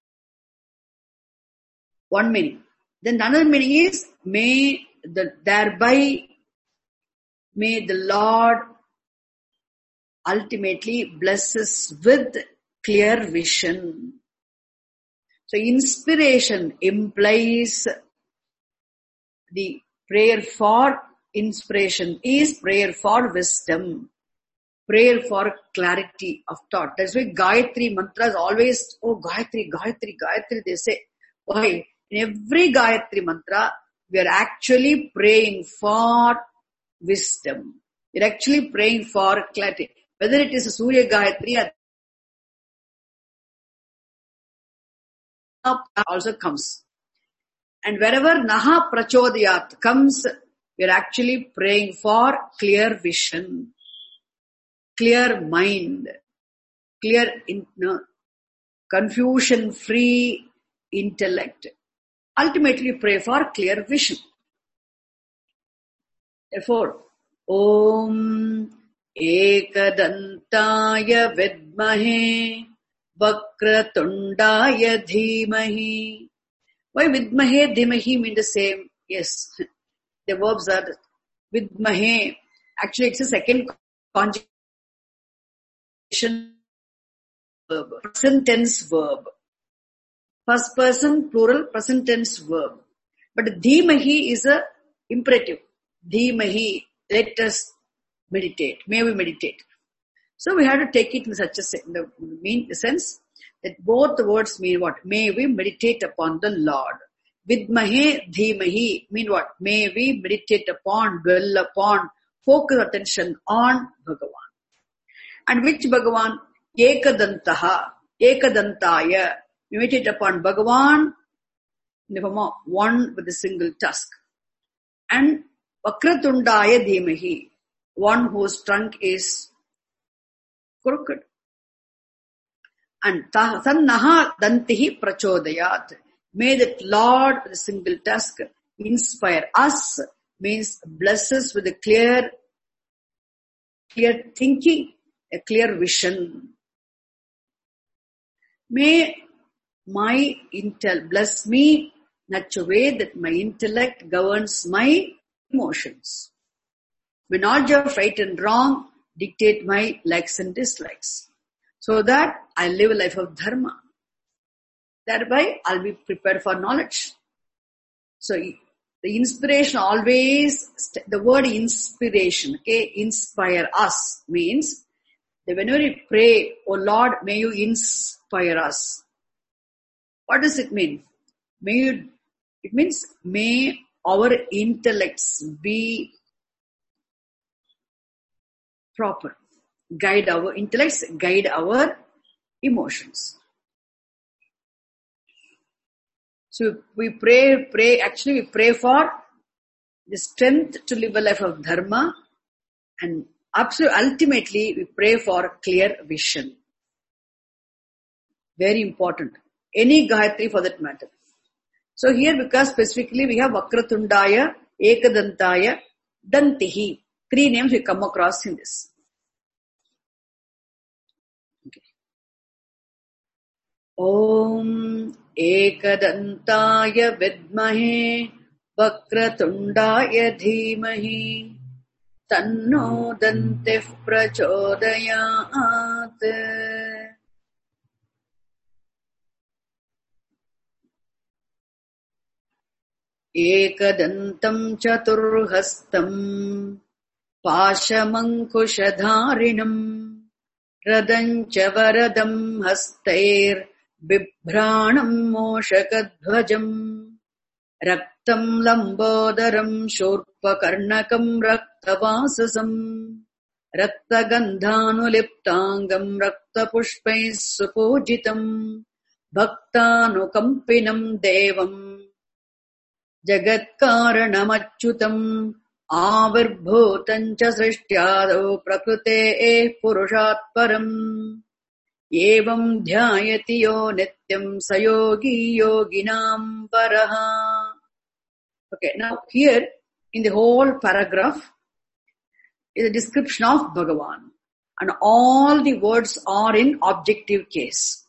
One meaning. Then another meaning is, may the, thereby, may the Lord ultimately bless us with clear vision. So inspiration implies the prayer for inspiration is prayer for wisdom, prayer for clarity of thought. That's why Gayatri mantras always, oh Gayatri, Gayatri, Gayatri, they say. Why? In every Gayatri mantra, we are actually praying for wisdom. We are actually praying for clarity. Whether it is a Surya Gayatri also comes. And wherever Naha Prachodayat comes, you're actually praying for clear vision, clear mind, clear, in, no, confusion-free intellect. Ultimately, pray for clear vision. Therefore, Om Ekadantaya Vidmahe Vakratundaya Dhimahi. Why Vidmahe, Dhimahi mean the same? Yes, the verbs are Vidmahe. Actually, it's a second conjugation verb, present tense verb. First person, plural, present tense verb. But Dhimahi is a imperative. Dhimahi, let us meditate. May we meditate. So we have to take it in such a sense, the mean the sense that both the words mean what? May we meditate upon the Lord. Vidmahe, Dhimahi mean what? May we meditate upon, dwell upon, focus attention on Bhagavan. And which Bhagavan? Ekadantaha, Ekadantaya. Meditate upon Bhagavan in the form of one with a single tusk. And Vakratundaya Dhimahi, one whose trunk is crooked. And Tannaha Dantihi Prachodayat. May that Lord with a single tusk inspire us, means bless us with a clear, clear thinking, a clear vision. May my intel bless me in such a way that my intellect governs my emotions. May knowledge of right and wrong dictate my likes and dislikes, so that I live a life of dharma. Thereby, I'll be prepared for knowledge. So, the inspiration always, the word inspiration, okay, inspire us means that whenever we pray, oh Lord, may you inspire us. What does it mean? May you, it means may our intellects be proper. Guide our intellects, guide our emotions. So we pray, pray, actually we pray for the strength to live a life of dharma, and absolutely, ultimately we pray for clear vision. Very important. Any Gayatri for that matter. So here, because specifically we have Vakratundaya, Ekadantaya, Dantihi. Three names we come across in this. Okay. Om Ekadantaya Vidmahe Vakratundaya Dhimahi Tanno Dantih Prachodayat. Ekadantam chaturhastam pashamankushadharinam radancha varadam hastair bibhranam moshakadhvajam raktam lambodaram shurpakarnakam raktavasasam raktagandhanuliptangam raktapushpais supujitam bhaktanukampinam devam Jagatkaranamachyutam avirbhutancha srishthyado prakrute purushat param evam dhyayati yo nityam sayogi yoginam paraha. Okay, now here in the whole paragraph is a description of Bhagavan, and all the words are in objective case.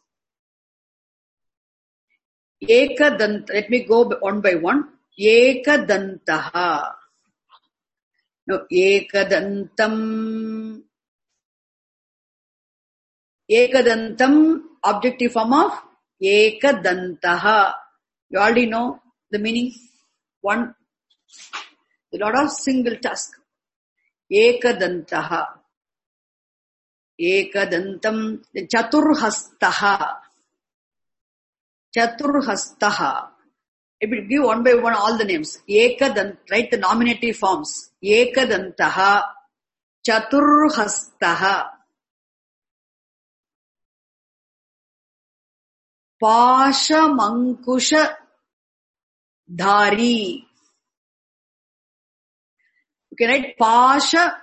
Ekadant, let me go one by one. Ekadantaha. No, Ekadantam. Ekadantam, objective form of Ekadantaha. You already know the meaning. One, the Lord of single tusk. Ekadantaha. Ekadantam, the Chaturhastaha. Chaturhastaha. It will give one by one all the names. Ekadant, write the nominative forms. Ekadantaha, Chaturhastaha, Pashamankusha Dhari. can write Pasha,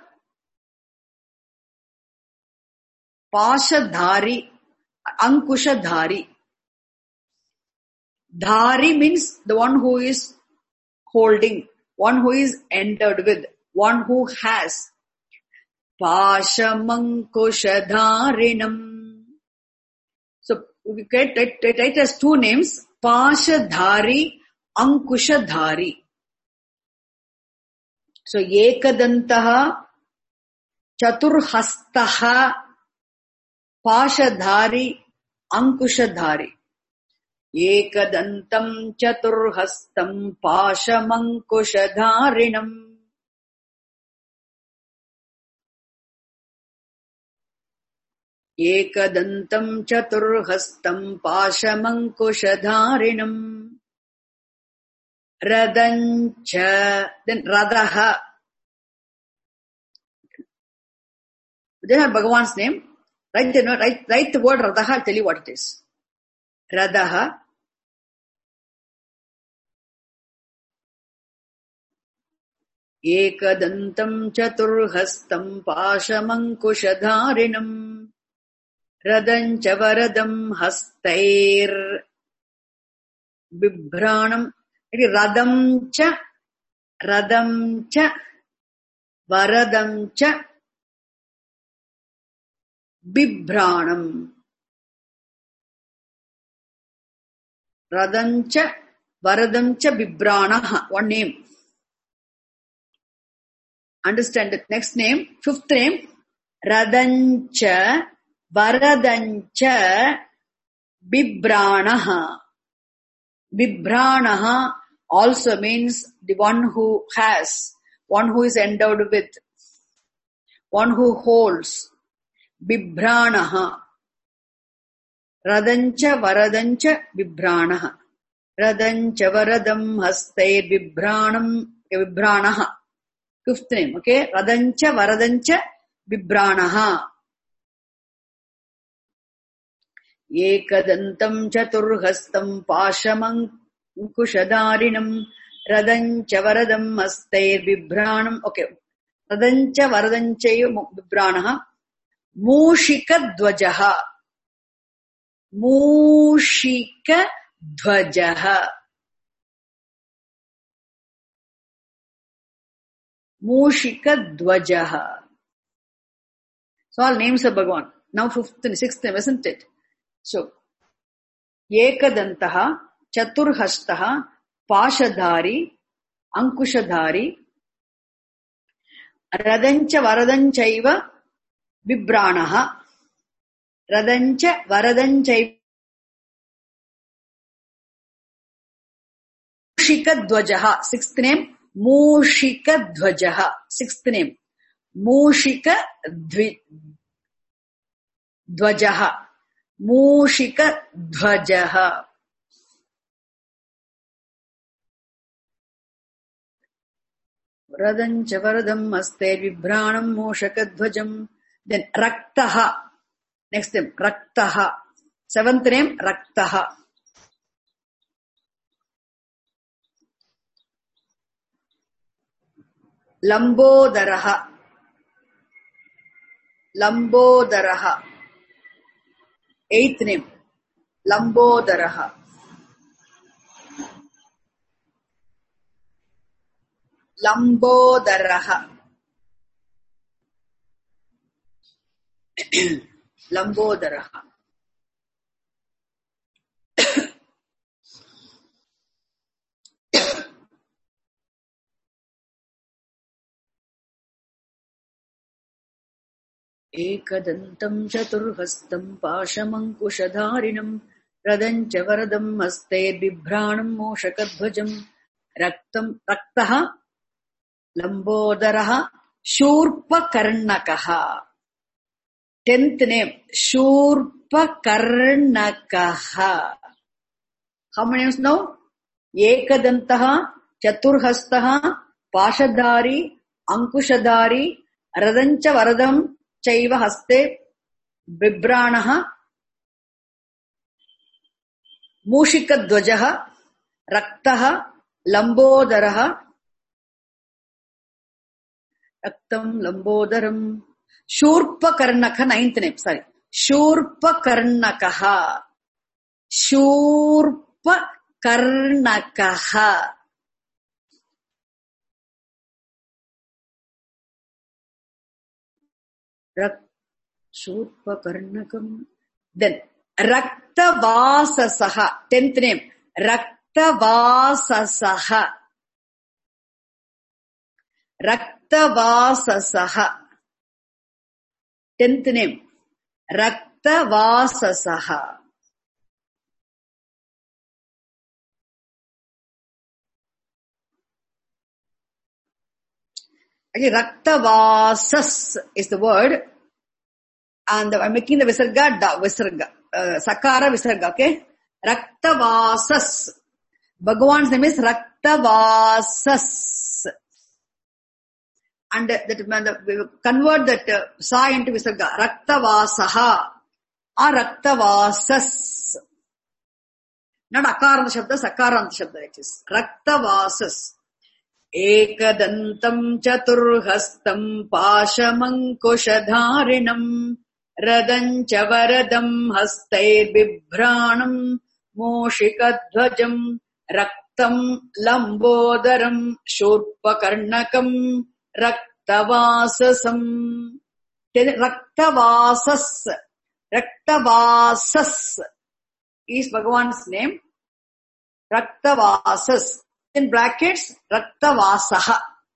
Pashadhari, Ankushadhari. Dhari means the one who is holding, one who is entered with, one who has. Pashamankushadharinam. So we get it, it, it has two names, Pashadhari, Ankushadhari. So Ekadantaha, Chaturhastaha, Pashadhari, Ankushadhari. Ekadantam Chaturhastam Pashamankushadharinam. Ekadantam Chaturhastam Pashamankushadharinam. Radancha, then Radaha. Then have Bhagavan's name. Write the, write, write the word Radaha, I'll tell you what it is. Radaha. Ekadantam Chaturhastam Pashamankushadharinam. Radancha Varadam Hastair. Bibhranam. Radam cha, radam cha, varadam cha, bibhranam. Radam cha, varadam cha, bibhranaha. One name. Understand the next name. Fifth name. Radam cha, varadam cha, bibhranaha. Bibhranaha also means the one who has, one who is endowed with, one who holds. Bibhranaha. Radancha Varadancha Bibhranaha. Radancha Varadam Haste Bibhranam Bibhranaha. Fifth name, okay? Radancha Varadancha Bibhranaha. Ekadantam Chaturhastam Pashamankushadharinam. Radancha Varadam Haste Bibhranam. Okay. Radancha Varadancha Bibhranaha. Mushika Dvajaha. Mushika Dvajaha. Mushika Dvajaha. So all names of Bhagavan. Now fifth and sixth name, isn't it? So, Ekadantaha, Chaturhastaha, Pashadhari, Ankushadhari, Radancha Varadanchaiva, Bibhranaha. Radancha Varadanchaiva, Mushika Dvajaha. Sixth name, Mushika Dvajaha. Sixth name, Mushika Dvajaha. Mushika Dvajaha. Radancha Varadam Aste Vibhranam Mushaka Dvajam. Then Raktaha. Next name, Raktaha. Seventh name, Raktaha. Lambodaraha. Lambodaraha. Eighth name, Lambodaraha. Lambodaraha. Lambodaraha. Ekadantam Chaturhastam Pashamankushadharinam. Radancha Varadam Haste Bibhranam Moshakadhvajam. Raktam Raktaha. Lambodaraha. Shurpakarnakaha. Tenth name, Shurpakarnakaha. How many names now? Ekadantaha, Chaturhastaha, Pashadhari, Ankushadhari, Radancha Varadam, Chaiva Haste, Bibhranaha, Mushika Dvajaha, Raktaha, Lambodaraha, Raktam Lambodaram. Shurpa Karnaka, ninth name, sorry. Shurpa Karnakaha. Shurpa Karnakaha. Rak Shurpa Karnakam. Then Rakta Vasasaha. Tenth name. Rakta Vasasaha. Rakta Vasasaha. Tenth name. Rakta Vasasaha. Okay, Rakta Vasas is the word. And I'm making the Visarga, da, Visarga, uh, Sakara Visarga, okay? Rakta Vasas. Bhagavan's name is Rakta Vasas. And that, that we convert that uh, Sa into Visarga. Rakta Vasaha or Rakta Vasas. Not Akaranta Shabda, Sakaranta Shabda it is. Rakta Vasas. Ekadantam Chaturhastam Pashamankushadharinam Radancha Varadam Hastair Bibhranam Moshikadhvajam Raktam Lambodaram Shurpakarnakam Raktavasasam. Raktavasas. Raktavasas is Bhagavan's name. Raktavasas. In brackets, Raktavasaha.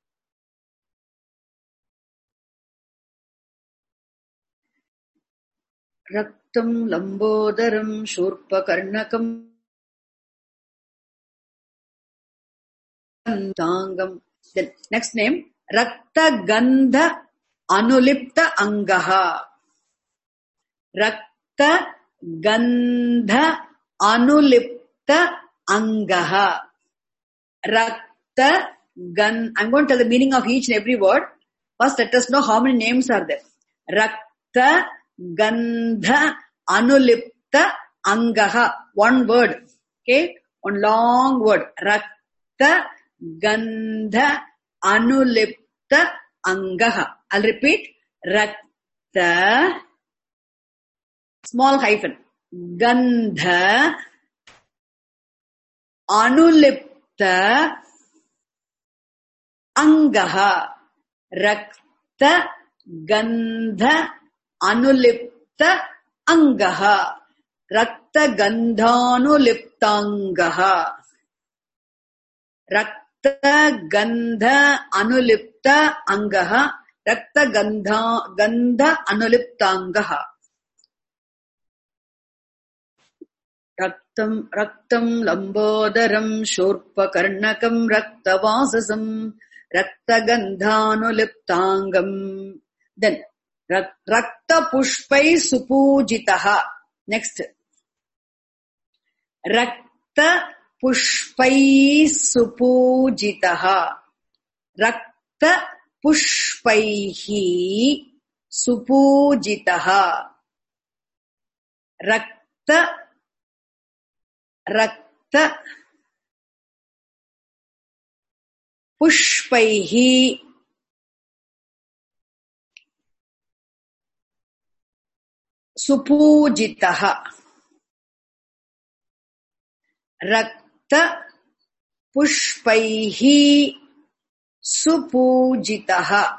Raktam Lambodaram Shurpakarnakam Tangam. Then next name, Rakta Gandha Anulipta Angaha. Rakta Gandha Anulipta Angaha. Rakta Gan. I'm going to tell the meaning of each and every word. First, let us know how many names are there. Rakta Gandha Anulipta Angaha. One word. Okay? One long word. Rakta Gandha Anulipta Angaha. I'll repeat. Rakta, small hyphen. Gandha Anulipta Angaha. Rakta Gandha Anulipta Angaha. Rakta Gandhanuliptangaha. Rakta Gandha Anulipta Angaha. Rakta Gandha Gandha Anuliptangaha. Raktam Raktam Lambodaram Shurpakarnakam Raktavasasam Rakta Gandhanuliptangam. Then Rakta Pushpai Supujitaha. Next. Rakta Pushpai Supujitaha. Rakta Pushpaihi Supujitaha. Rakta Rakta Pushpaihi Supujitaha. Rakta Pushpaihi Supujitaha.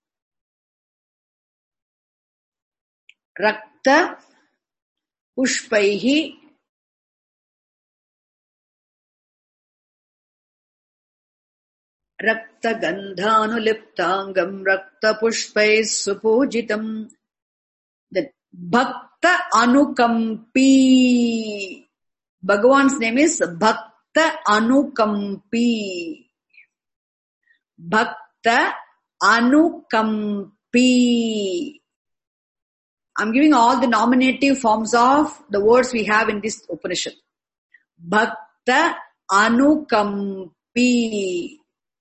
Rakta Pushpaihi Rakta Gandhanuliptangam Rakta Pushpai Supujitam. Then Bhakta Anukampi. Bhagavan's name is Bhakta Anukampi. Bhakta Anukampi. I'm giving all the nominative forms of the words we have in this Upanishad. Bhakta Anukampi.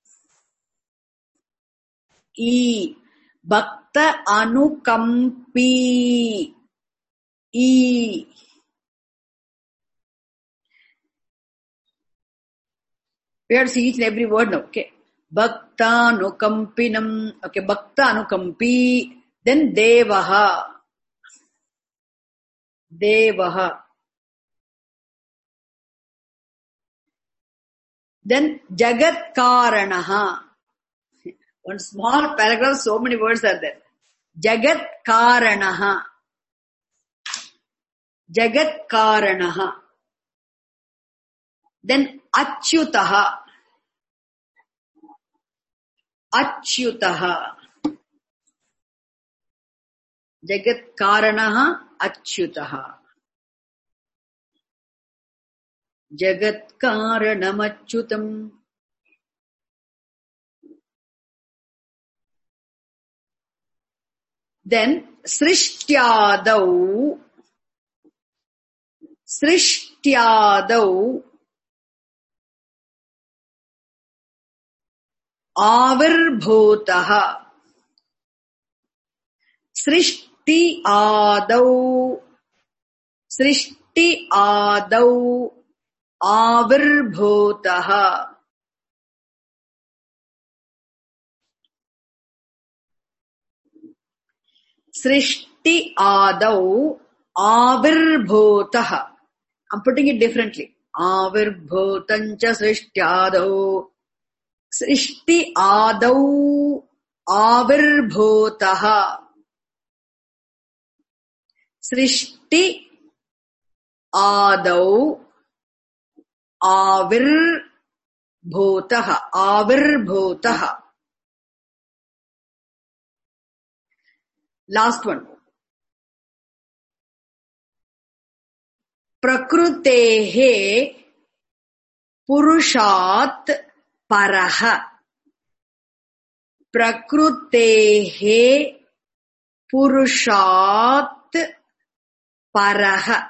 E. Bhakta Anukampi. E. We have to see each and every word now. Okay. Bhaktanukampinam. Okay, Bhaktanukampi. Then Devaha. Devaha. Then Jagatkaranaha. One small paragraph, so many words are there. Jagatkaranaha. Jagatkaranaha. Then Achyutaha. Achyutaha. Jagatkaranaha Achyutaha. Jagatkaranamachyutam. Then Srishtyadau. Srishtyadau. Avirbhutaha. Srishti Adau. Srishti Adau. Avirbhutaha. Srishti Adau. Avirbhutaha. I'm putting it differently. Avirbhutancha Srishtyadau. Srishti Adau. Avirbhutaha. Srishti Adau. Avirbhutaha. Avirbhutaha. Last one. Prakrutehe Purushat Paraha. Prakrutehe Purushat Paraha.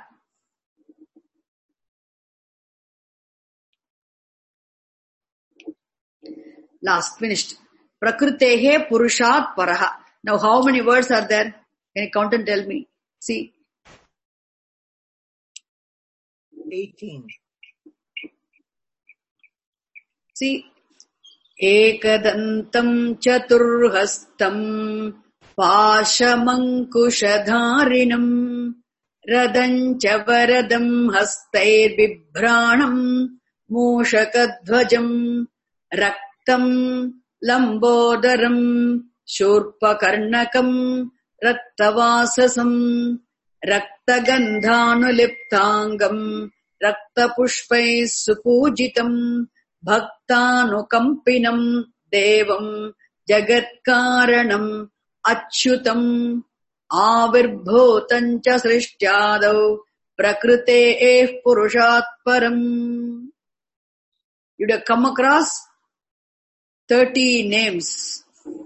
Last, finished. Prakrutehe Purushat Paraha. Now how many words are there? Can you count and tell me? See. eighteen. See. Ekadantam chaturhastam pashamankushadharinam radancha varadam hastair bibhranam moshakadhvajam raktam lambodaram shurpakarnakam raktavasasam raktagandhanuliptangam raktapushpais supujitam Bhaktanukampinam Devam Jagatkaranam Achyutam Avirbhutancha Srishtyadau Prakriteeh Purushat Param. You'd have come across thirty names.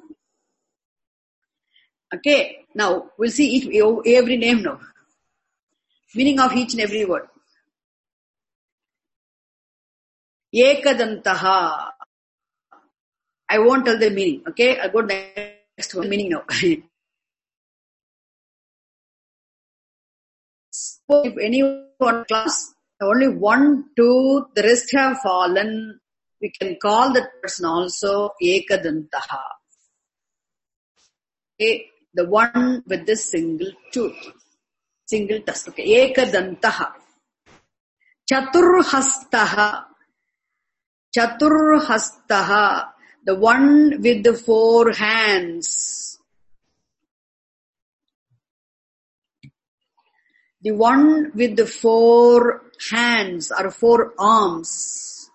Okay, now we'll see each, every name now. Meaning of each and every word. Ekadantaha. I won't tell the meaning. Okay, I'll go next one. Meaning now. So if anyone class, only one, two, the rest have fallen, we can call that person also Ekadantaha. Okay, the one with the single tooth. Single tusk. Okay, Ekadantaha. Chaturhastaha. Chaturhastaha, the one with the four hands. The one with the four hands or four arms.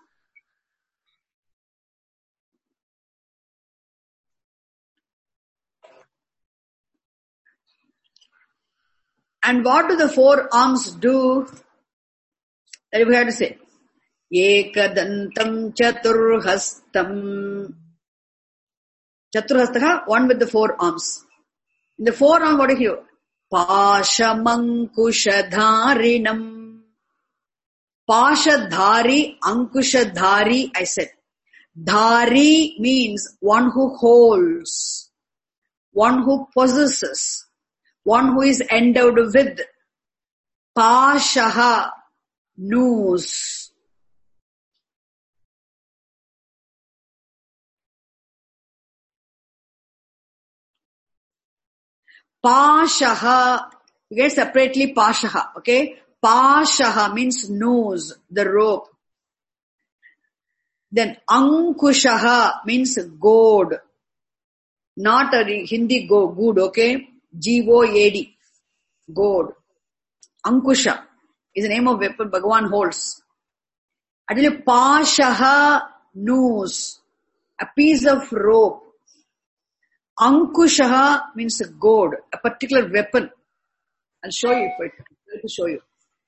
And what do the four arms do? That we have to say. Ekadantam chaturhastam. Chaturhastaha, one with the four arms. In the four arms, what do you hear? Pashamankushadharinam. Pashadhari, Ankushadhari, I said. Dhari means one who holds, one who possesses, one who is endowed with. Pashaha, noose. Pashaha, you get separately Pashaha, okay? Pashaha means noose, the rope. Then Ankushaha means goad. Not a Hindi go, good, okay? G O A D. Goad. Ankusha is the name of weapon Bhagavan holds. Actually, Pashaha, noose, a piece of rope. Ankushaha means a goad, a particular weapon. I'll show you it. I'll show you.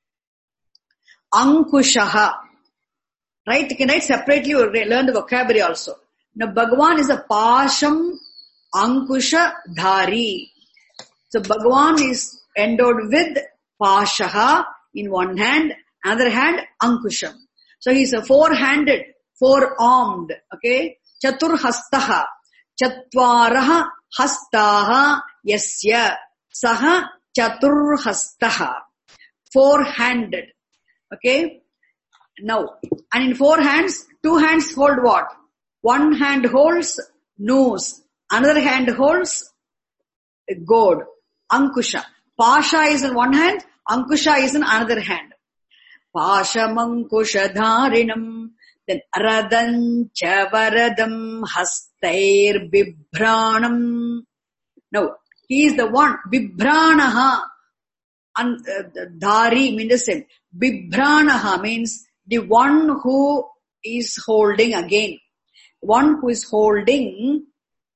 Ankushaha. Right? You can write separately or learn the vocabulary also. Now, Bhagavan is a Pasham Ankusha Dhari. So, Bhagavan is endowed with Pashaha in one hand, another hand Ankusham. So, he is a four-handed, four-armed, okay? Chatur Hastaha. Chatvaraha Hastaha Yasya. Saha Chatur Hastaha. Four-handed. Okay? Now, and in four hands, two hands hold what? One hand holds noose. Another hand holds a goad. Ankusha. Pasha is in one hand. Ankusha is in another hand. Pasha Mankusha Dharinam. Then Aradam Chavaradam Hastair Bibhranam. Now, he is the one. Bibhranaha. And uh, Dhari means the same. Bibhranaha means the one who is holding again. One who is holding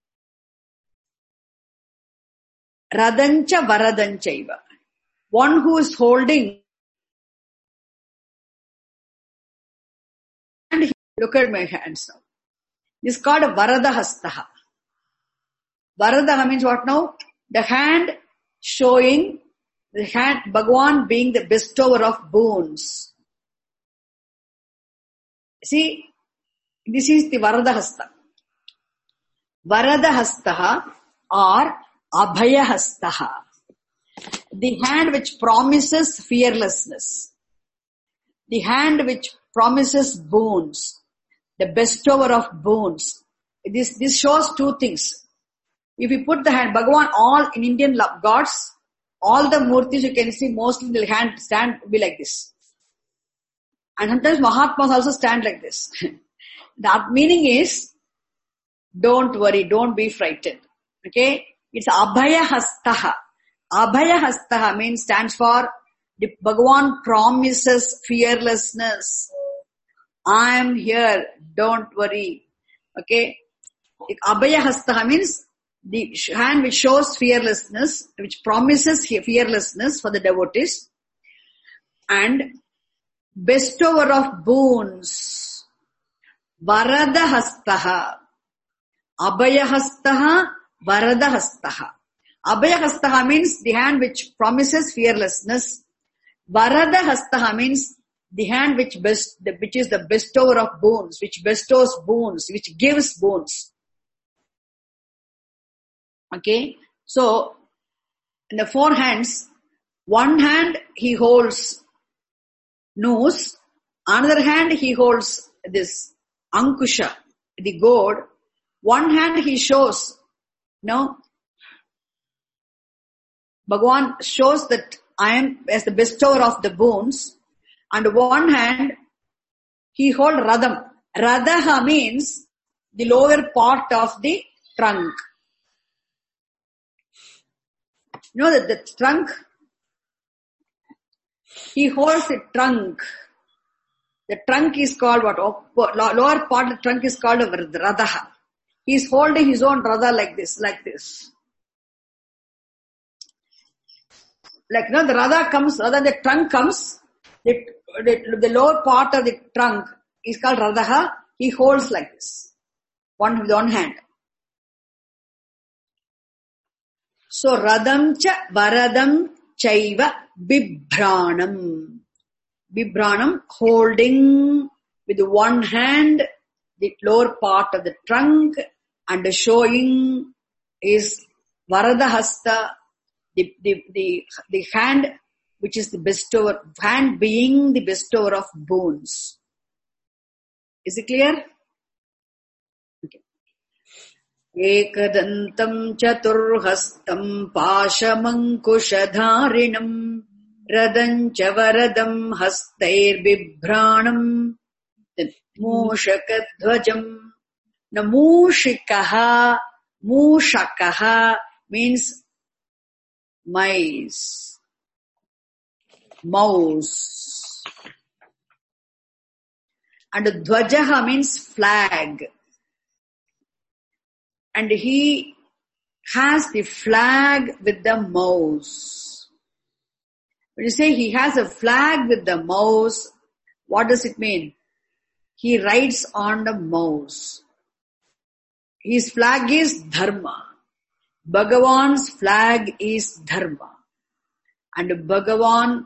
Radancha Varadanchaiva. One who is holding. And look at my hands now. This is called a Varadahastaha. Varadaha means what now? The hand showing, the hand, Bhagavan being the bestower of boons. See, this is the Varadahasta. Varadahastaha or Abhayahastaha. The hand which promises fearlessness. The hand which promises boons. The bestower of boons. This, this shows two things. If you put the hand, Bhagavan, all in Indian gods, all the murtis you can see mostly the hand stand will be like this. And sometimes Mahatmas also stand like this. That meaning is, don't worry, don't be frightened. Okay? It's Abhaya Hastaha. Abhaya Hastaha means, stands for, the Bhagavan promises fearlessness. I am here, don't worry. Okay? Abhaya Hastaha means, the hand which shows fearlessness, which promises fearlessness for the devotees. And bestower of boons. Varadahastaha. Abhayahastaha. Varadahastaha. Abhayahastaha means the hand which promises fearlessness. Varadahastaha means the hand which best, which is the bestower of boons, which bestows boons, which gives boons. Okay, so in the four hands, one hand he holds noose, another hand he holds this Ankusha, the goad. One hand he shows, no, Bhagavan shows that I am as the bestower of the boons, and one hand he holds Radham. Radhaha means the lower part of the trunk. You know that the trunk, he holds the trunk. The trunk is called what? Lower part of the trunk is called Radhaha. He is holding his own Radha like this, like this. Like, you know, the Radha comes, rather the trunk comes, the, the, the lower part of the trunk is called Radhaha. He holds like this. One with one hand. So, Radam cha Varadam chaiva Bibhranam. Bibhranam, holding with one hand the lower part of the trunk and showing is Varadahasta, the, the, the, the hand which is the bestower, hand being the bestower of boons. Is it clear? Okay. Ekadantam chaturhastam pashamankushadharinam radancha varadam hastair bibhranam Mushakadhvajam. Now, Mushikaha, Mushakaha means mice, mouse. And Dhvajaha means flag. And he has the flag with the mouse. When you say he has a flag with the mouse, what does it mean? He rides on the mouse. His flag is Dharma. Bhagavan's flag is Dharma. And Bhagavan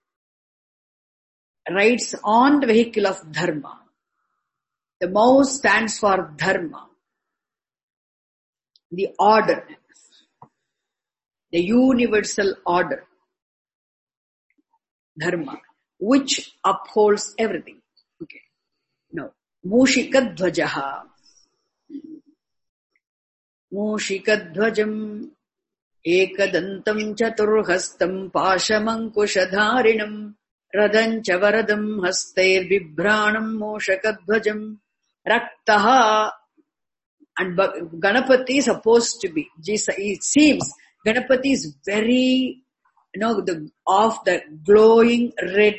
rides on the vehicle of Dharma. The mouse stands for Dharma. The order. The universal order. Dharma. Which upholds everything. Okay. No. Mushikadhvajaha. Mushikadhvajam Ekadantam chaturhastam pashamankushadharinam radancha varadam hastair bibhranam Mushikadhvajam Raktaha. And Ganapati is supposed to be, it seems Ganapati is very, you know, the of the glowing red.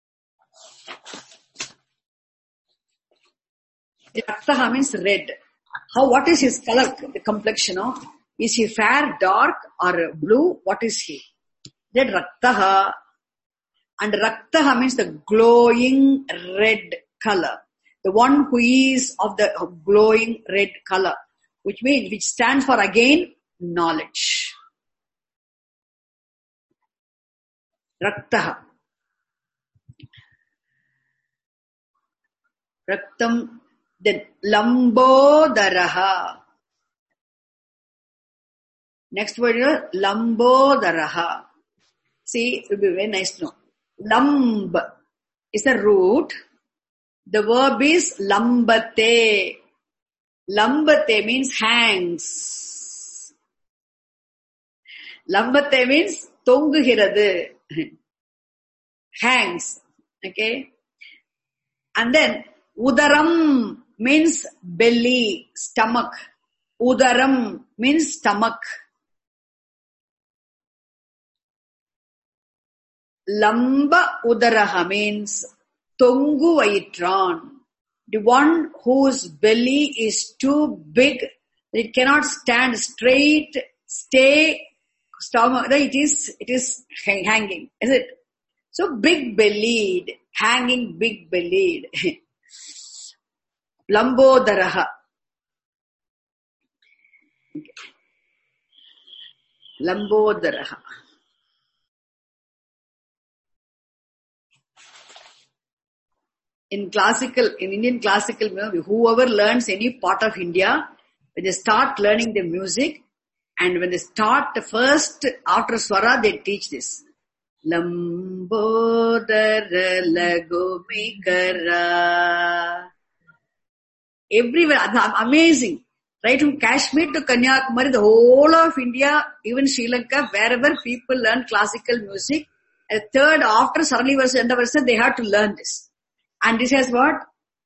Raktaha means red. How, what is his color, the complexion of? Is he fair, dark or blue? What is he? That Raktaha. And Raktaha means the glowing red color. The one who is of the glowing red color. Which means, which stands for again, knowledge. Raktaha. Raktam. Then Lambodaraha. Next word is Lambodaraha. See, it will be very nice to know. Lamb is the root. The verb is lambate. Lambate means hangs. Lambate means tongugirathu. Hangs. Okay. And then Udaram means belly, stomach. Udaram means stomach. Lamba udaraha means tongu vaitran. The one whose belly is too big, it cannot stand straight, stay, stomach, it is, it is hanging, is it? So big bellied, hanging big bellied. Lambodaraha. Okay. Lambodaraha. In classical, in Indian classical music, whoever learns any part of India, when they start learning the music, and when they start the first, after Swara, they teach this. Lambodara lagumikara. Everywhere, amazing. Right from Kashmir to Kanyakumari, the whole of India, even Sri Lanka, wherever people learn classical music, a third after Sarali verse, end of verse, they have to learn this. And this has what?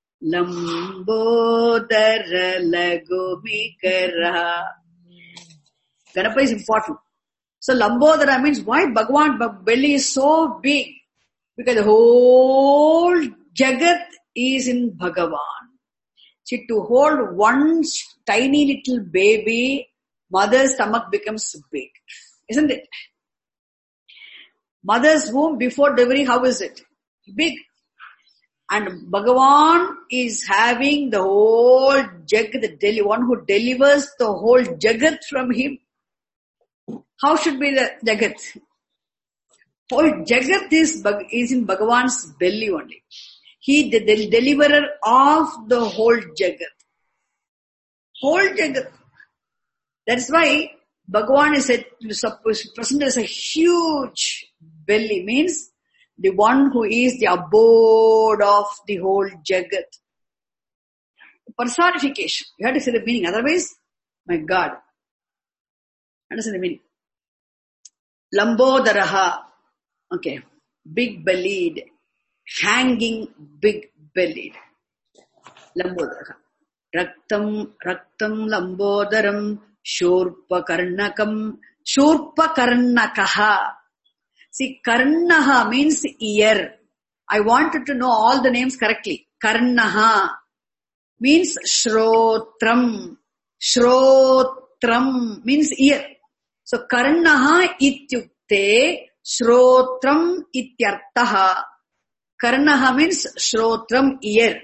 Lambodara lagumikara. Ganapa is important. So Lambodara means why Bhagavan belly is so big? Because the whole Jagat is in Bhagavan. See, to hold one tiny little baby, mother's stomach becomes big. Isn't it? Mother's womb before delivery, how is it? Big. And Bhagavan is having the whole Jagat, the deli- one who delivers the whole Jagat from him. How should be the Jagat? Whole Jagat is, is in Bhagavan's belly only. He the, the deliverer of the whole Jagat. Whole Jagat. That's why Bhagavan is said to present as a huge belly, means the one who is the abode of the whole Jagat. Personification. You have to say the meaning. Otherwise, My God. Understand the meaning? Lambodaraha. Okay. Big bellied. Hanging big bellied. Lambodaraha. Raktam, Raktam Lambodaram Shurpa Karnakam Shurpa Karnakaha. See, Karnaha means ear. I wanted to know all the names correctly. Karnaha means Shrotram. Shrotram means ear. So, Karnaha ityukte Shrotram ityartaha. Karnaha means Shrotram, ear.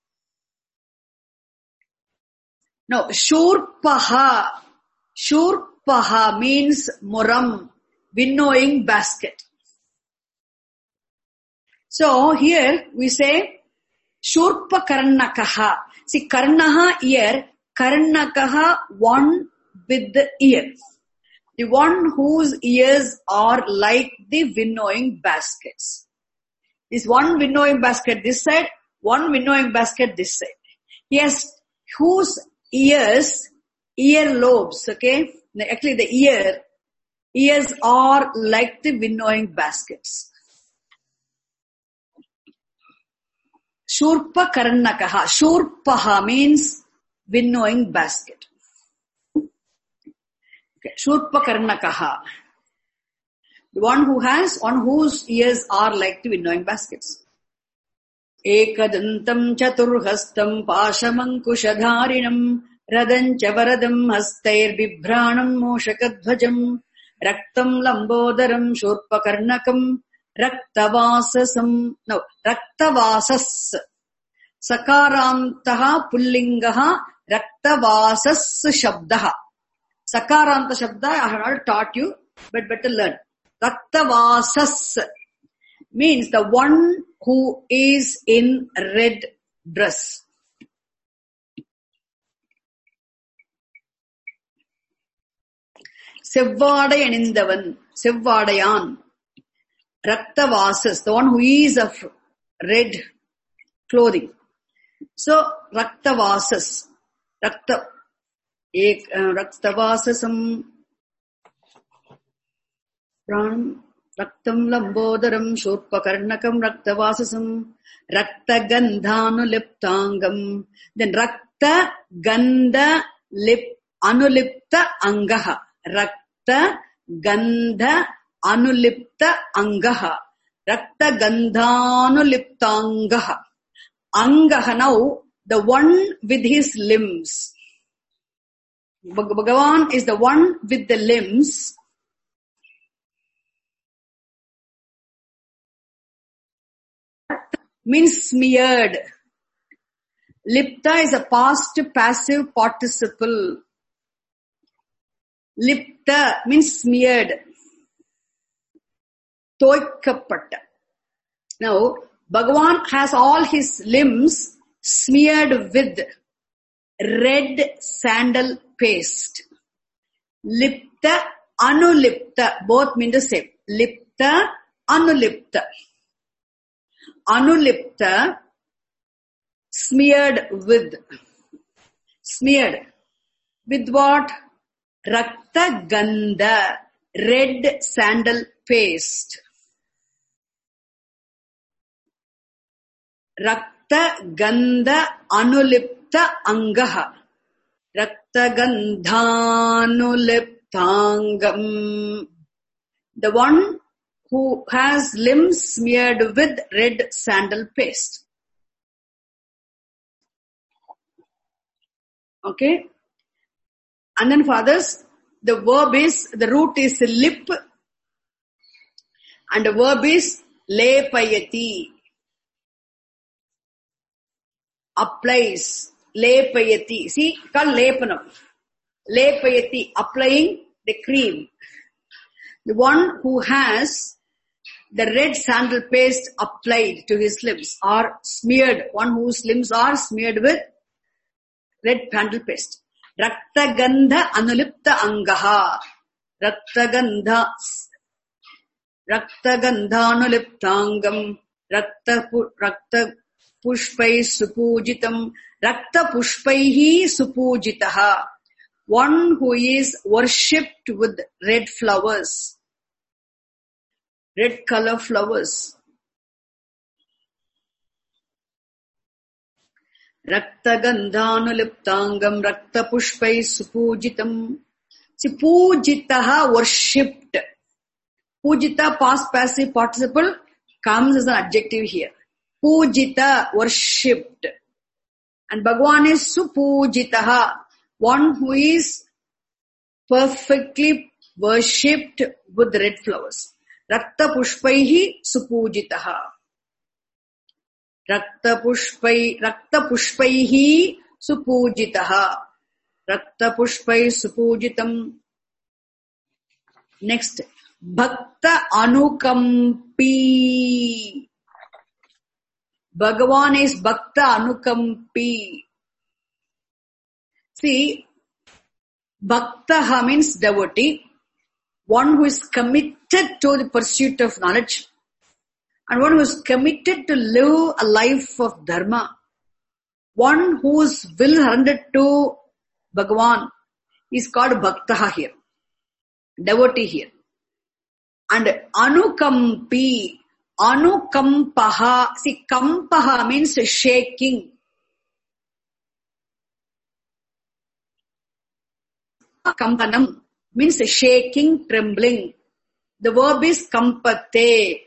Now, Shurpaha. Shurpaha means muram, winnowing basket. So, here we say Shurpa Karnakaha. See, Karnaha, ear. Karnakaha, one with the ear. The one whose ears are like the winnowing baskets. This one winnowing basket this side, one winnowing basket this side. Yes, whose ears, ear lobes, okay? Actually the ear, ears are like the winnowing baskets. Shurpa Karnakaha. Shurpaha means winnowing basket. Okay. Shurpa Karnakaha. The one who has, one whose ears are like the winnowing baskets. Ekadantam chaturhastam pashamankushadharinam radancha varadam hastair bibhranam moshakadhvajam raktam lambodaram shurpakarnakam raktavasasam. No, raktavasas. Sakarantaha pullingaha raktavasas shabdaha. Sakaranta shabda I have not taught you, but better learn. Raktavasas means the one who is in red dress. Sevvadai anindavan, Sevvadayan. Raktavasas, the one who is of red clothing. So, Raktavasas. Rakta, ek, uh, Raktavasasam. Pranam. Raktam Lambodaram Shurpakarnakam Raktavasasam Raktagandhanuliptangam. Then Rakta Gandha Lip Anulipta Angaha. Rakta Gandha Anulipta Angaha. Rakta Gandhanuliptangaha. Angaha, now the one with his limbs. Bhagavan is the one with the limbs. Means smeared. Lipta is a past passive participle. Lipta means smeared. Toikkapatta. Now, Bhagavan has all his limbs smeared with red sandal paste. Lipta, anulipta, both mean the same. Lipta, anulipta. Anulipta, smeared with. Smeared. With what? Rakta Gandha, red sandal paste. Rakta Gandha Anulipta Angaha. Rakta Gandhanuliptangam. The one who has limbs smeared with red sandal paste. Okay. And then fathers, the verb is, the root is lip and the verb is lepayati. Applies. Lepayati. See, called lepanam. Lepayati, applying the cream. The one who has the red sandal paste applied to his limbs or smeared, one whose limbs are smeared with red sandal paste. Rakta Gandha Anulipta Angaha. Rakta Gandha Rakta Gandha Anuliptangam. Rakta Rakta Pushpai Supujitam. Rakta Pushpaihi Supujitaha. one who is worshipped with red flowers, red color flowers. Raktagandhanuliptangam raktapushpai supujitam. See, pujitaha, worshipped. Pujita, past passive participle, comes as an adjective here. Pujita, worshipped. And Bhagavan is supujitaha, one who is perfectly worshipped with red flowers. Rakta pushpaihi supujitaha. Rakta pushpai, rakta pushpaihi supujitaha. Rakta pushpai supujitam. Next, Bhakta Anukampi. Bhagavan is Bhakta Anukampi. See, Bhaktaha means devotee, one who is committed to the pursuit of knowledge, and one who is committed to live a life of dharma, one whose will surrendered to Bhagavan is called Bhaktaha here, devotee here. And Anukampi, Anukampaha, see, Kampaha means shaking. Kampanam means shaking, trembling. The verb is kampate.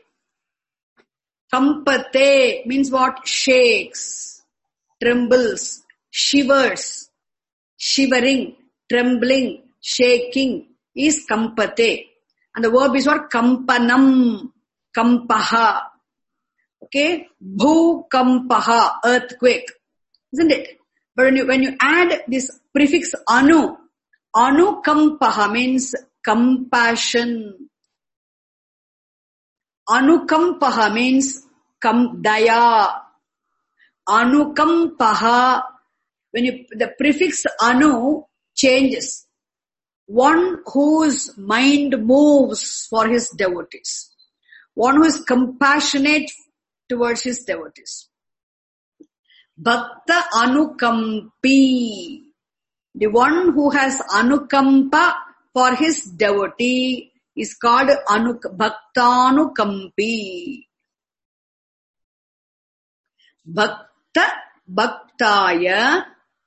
Kampate means what? Shakes, trembles, shivers, shivering, trembling, shaking is kampate. And the verb is what? Kampanam, kampaha. Okay? Bhukampaha, earthquake. Isn't it? But when you, when you add this prefix anu, anukampaha means compassion. Anukampaha means kam, daya. Anukampaha, when you, the prefix anu changes. One whose mind moves for his devotees. One who is compassionate towards his devotees. Bhakta Anukampi. The one who has Anukampa for his devotee is called Anuk, Bhaktanukampi. Bhakta Bhaktaya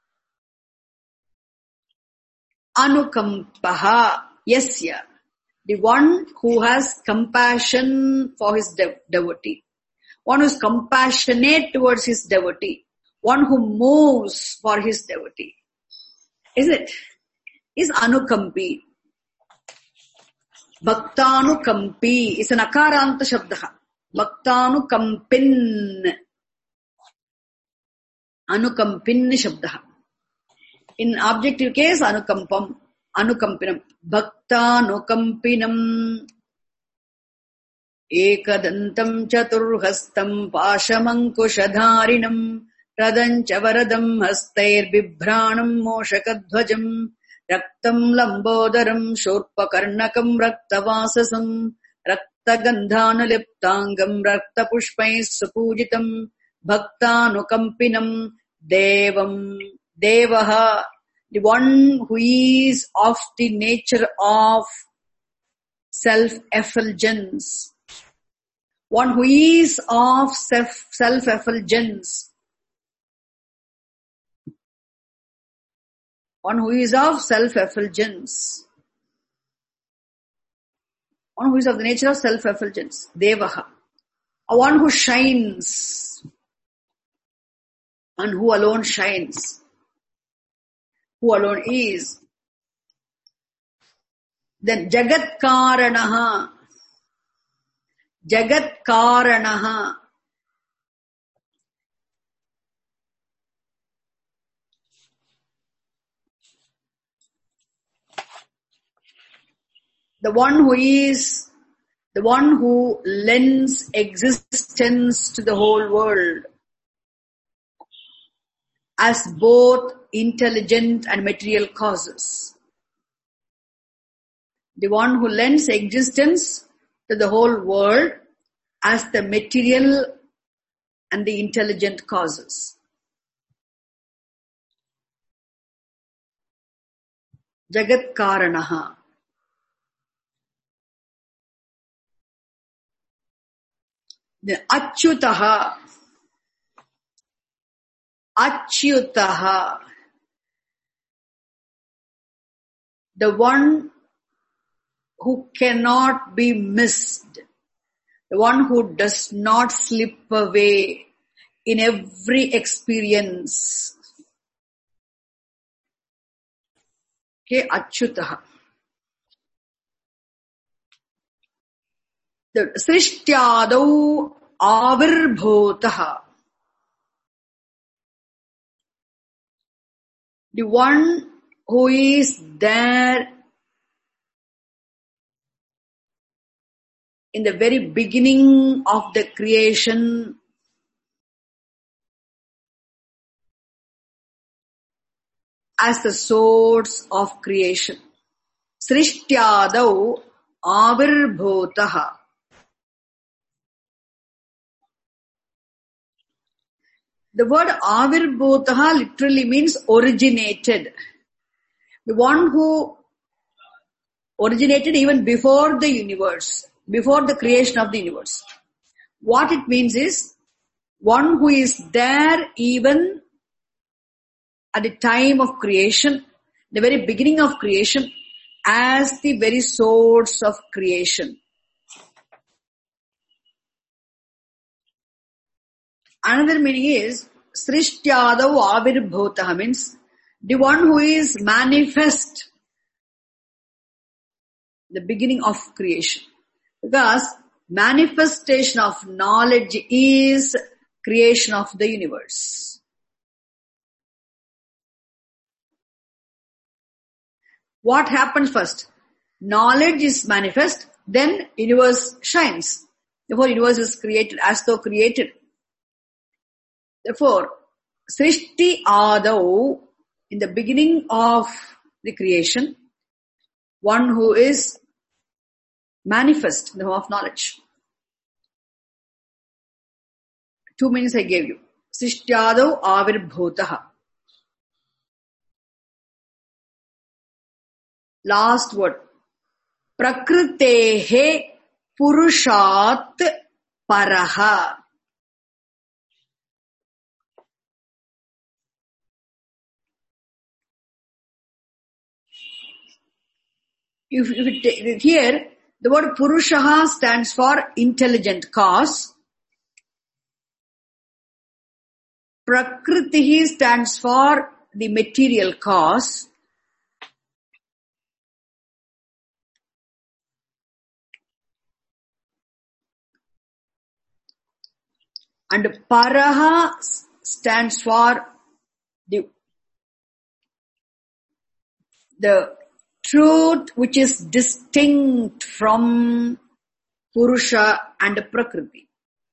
Anukampaha. Yasya. The one who has compassion for his de- devotee. One who is compassionate towards his devotee. One who moves for his devotee. Is it? Is Anukampi. Bhaktanukampi is an akaranta shabdaha. Bhaktanukampin. Anukampin shabdaha. In objective case, anukampam, anukampinam. Bhaktanukampinam. Ekadantam chaturhastam pashamankushadharinam. Radancha varadam hastair bibhranam moshakadhvajam. Raktam lambodaram shurpakarnakam raktavasasam. Raktagandhanaliptangam raktapushpais supujitam. Bhaktanukampinam devam. Devaha, the one who is of the nature of self-effulgence. One who is of self, self-effulgence. One who is of self-effulgence. One who is of the nature of self-effulgence. Devaha. A one who shines. And who alone shines. Who alone is. Then Jagat Karanaha. Jagat Karanaha. The one who is, the one who lends existence to the whole world as both intelligent and material causes. The one who lends existence to the whole world as the material and the intelligent causes. Jagat Karanaha. The Achyutaha. Achyutaha. The one who cannot be missed. The one who does not slip away in every experience. Okay, Achyutaha. The Srishtyadau Avirbhotaha. The one who is there in the very beginning of the creation, as the source of creation. Srishtyadau Avirbhotaha. The word Avirbhotaha literally means originated. The one who originated even before the universe, before the creation of the universe. What it means is, one who is there even at the time of creation, the very beginning of creation, as the very source of creation. Another meaning is, Srishtyadau Avirbhotaha means, the one who is manifest, the beginning of creation. Because manifestation of knowledge is creation of the universe. What happens first? Knowledge is manifest, then universe shines. Therefore, universe is created as though created. Therefore, Srishti Adau, in the beginning of the creation, one who is manifest in the form of knowledge. Two meanings I gave you. Srishtyadau Avirbhotaha. Last word. Prakritehe Purushat Paraha. If, if it take, here, the word Purushaha stands for intelligent cause. Prakritihi stands for the material cause. And Paraha stands for the, the truth which is distinct from Purusha and Prakriti.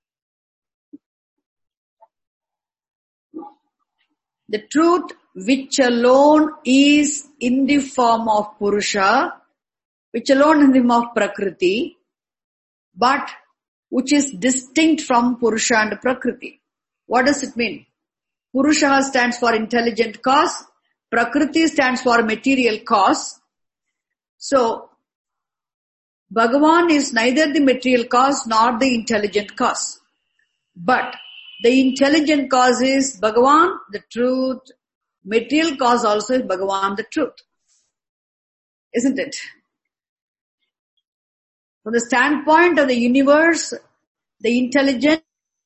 The truth which alone is in the form of Purusha, which alone in the form of Prakriti, but which is distinct from Purusha and Prakriti. What does it mean? Purusha stands for intelligent cause, Prakriti stands for material cause. So, Bhagavan is neither the material cause nor the intelligent cause. But the intelligent cause is Bhagavan, the truth. Material cause also is Bhagavan, the truth. Isn't it? From the standpoint of the universe, the intelligent,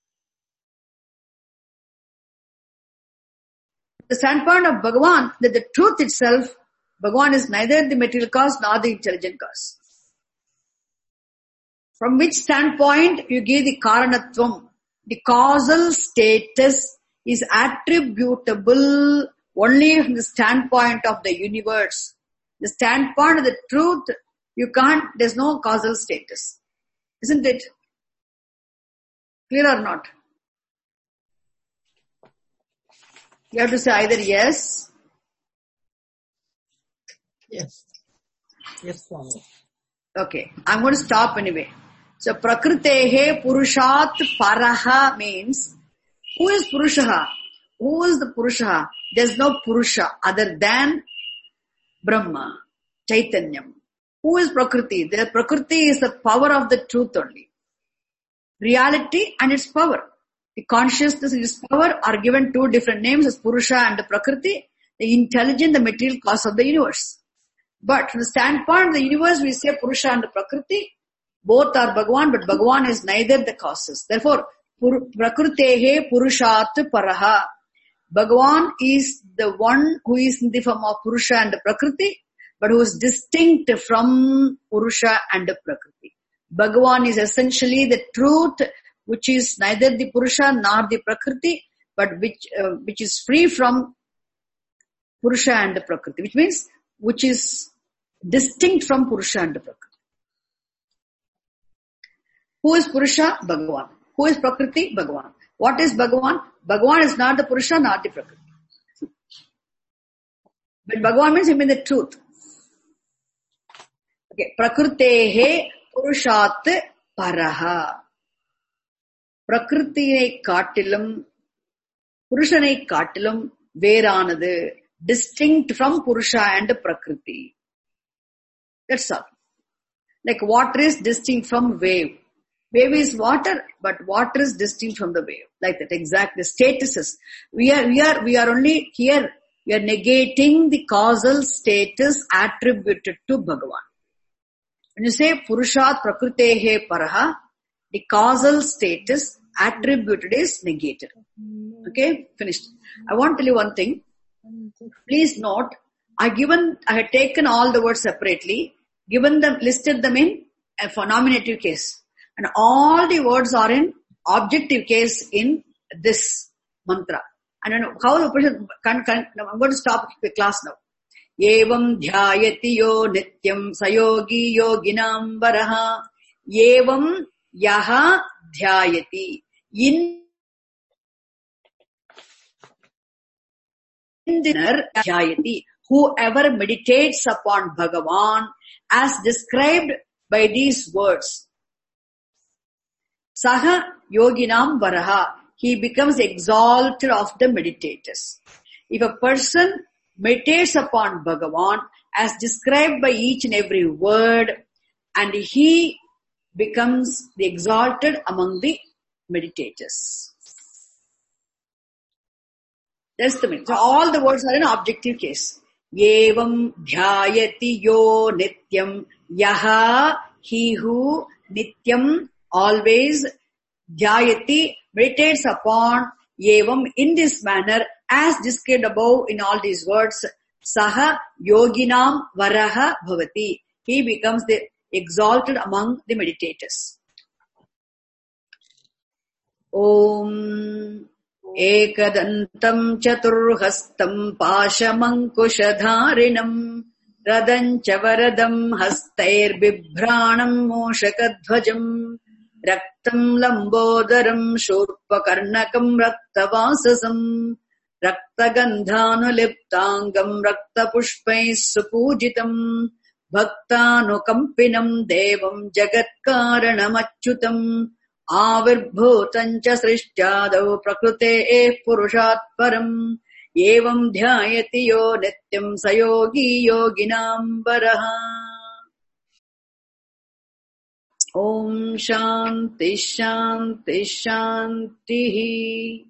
the standpoint of Bhagavan, that the truth itself, Bhagavan is neither the material cause nor the intelligent cause. From which standpoint you give the Karanatvam, the causal status is attributable only from the standpoint of the universe. The standpoint of the truth, you can't, there's no causal status. Isn't it? Clear or not? You have to say either yes. Yes. Yes, Swami. Okay. I'm going to stop anyway. So, Prakritehe Purushat Paraha means, who is Purusha? Who is the Purusha? There's no Purusha other than Brahma, Chaitanyam. Who is Prakriti? The Prakriti is the power of the truth only. Reality and its power. The consciousness and its power are given two different names as Purusha and Prakriti, the intelligent, the material cause of the universe. But from the standpoint of the universe, we say Purusha and Prakriti, both are Bhagavan, but Bhagavan is neither the causes. Therefore, Prakritehe Purushat Paraha. Bhagavan is the one who is in the form of Purusha and Prakriti, but who is distinct from Purusha and Prakriti. Bhagavan is essentially the truth, which is neither the Purusha nor the Prakriti, but which uh, which is free from Purusha and Prakriti, which means which is distinct from Purusha and Prakriti. Who is Purusha? Bhagavan. Who is Prakriti? Bhagavan. What is Bhagavan? Bhagavan is not the Purusha, not the Prakriti. But Bhagavan means he means the truth. Okay. Prakritehe Purushat Paraha. Prakritiயை காட்டிலும் Purushanai காட்டிலும் வேறானது, distinct from Purusha and Prakriti. That's all. Like water is distinct from wave. Wave is water, but water is distinct from the wave. Like that, exactly. Statuses. We are, we are, we are only here. We are negating the causal status attributed to Bhagavan. When you say Purushat Prakritehe Paraha, the causal status attributed is negated. Okay, finished. I want to tell you one thing. Please note, I given, I had taken all the words separately, given them, listed them in a nominative case. And all the words are in objective case in this mantra. And I know how the person can, can, I'm going to stop the class now. Evam dhyayati yo nityam sayogi yoginam varaha. Evam yaha dhyayati. In the dhyayati. Whoever meditates upon Bhagavan as described by these words. Saha yoginam varaha. He becomes exalted of the meditators. If a person meditates upon Bhagavan as described by each and every word, and he becomes the exalted among the meditators. That's the meaning. So all the words are in objective case. Evam dhyayati yo nityam yaha, he who nityam always, dhyayati meditates upon, evam in this manner as described above in all these words, saha yoginam varaha bhavati. He becomes the exalted among the meditators. Om Ekadantam Chaturhastam Pashamankushadharinam Radancha Varadam Hastair Bibhranam Moshakadhvajam Raktam Lambodaram Shurpakarnakam Raktavasasam Raktagandhanuliptangam Raktapushpais Supujitam Bhaktanukampinam Devam Jagatkaranamachyutam Avirbhutancha Srishyadav Prakrute Purushat Param Evam Dhyayati Yo Nityam Sayogi Yoginam Varaha. Om Shanti Shanti Shanti.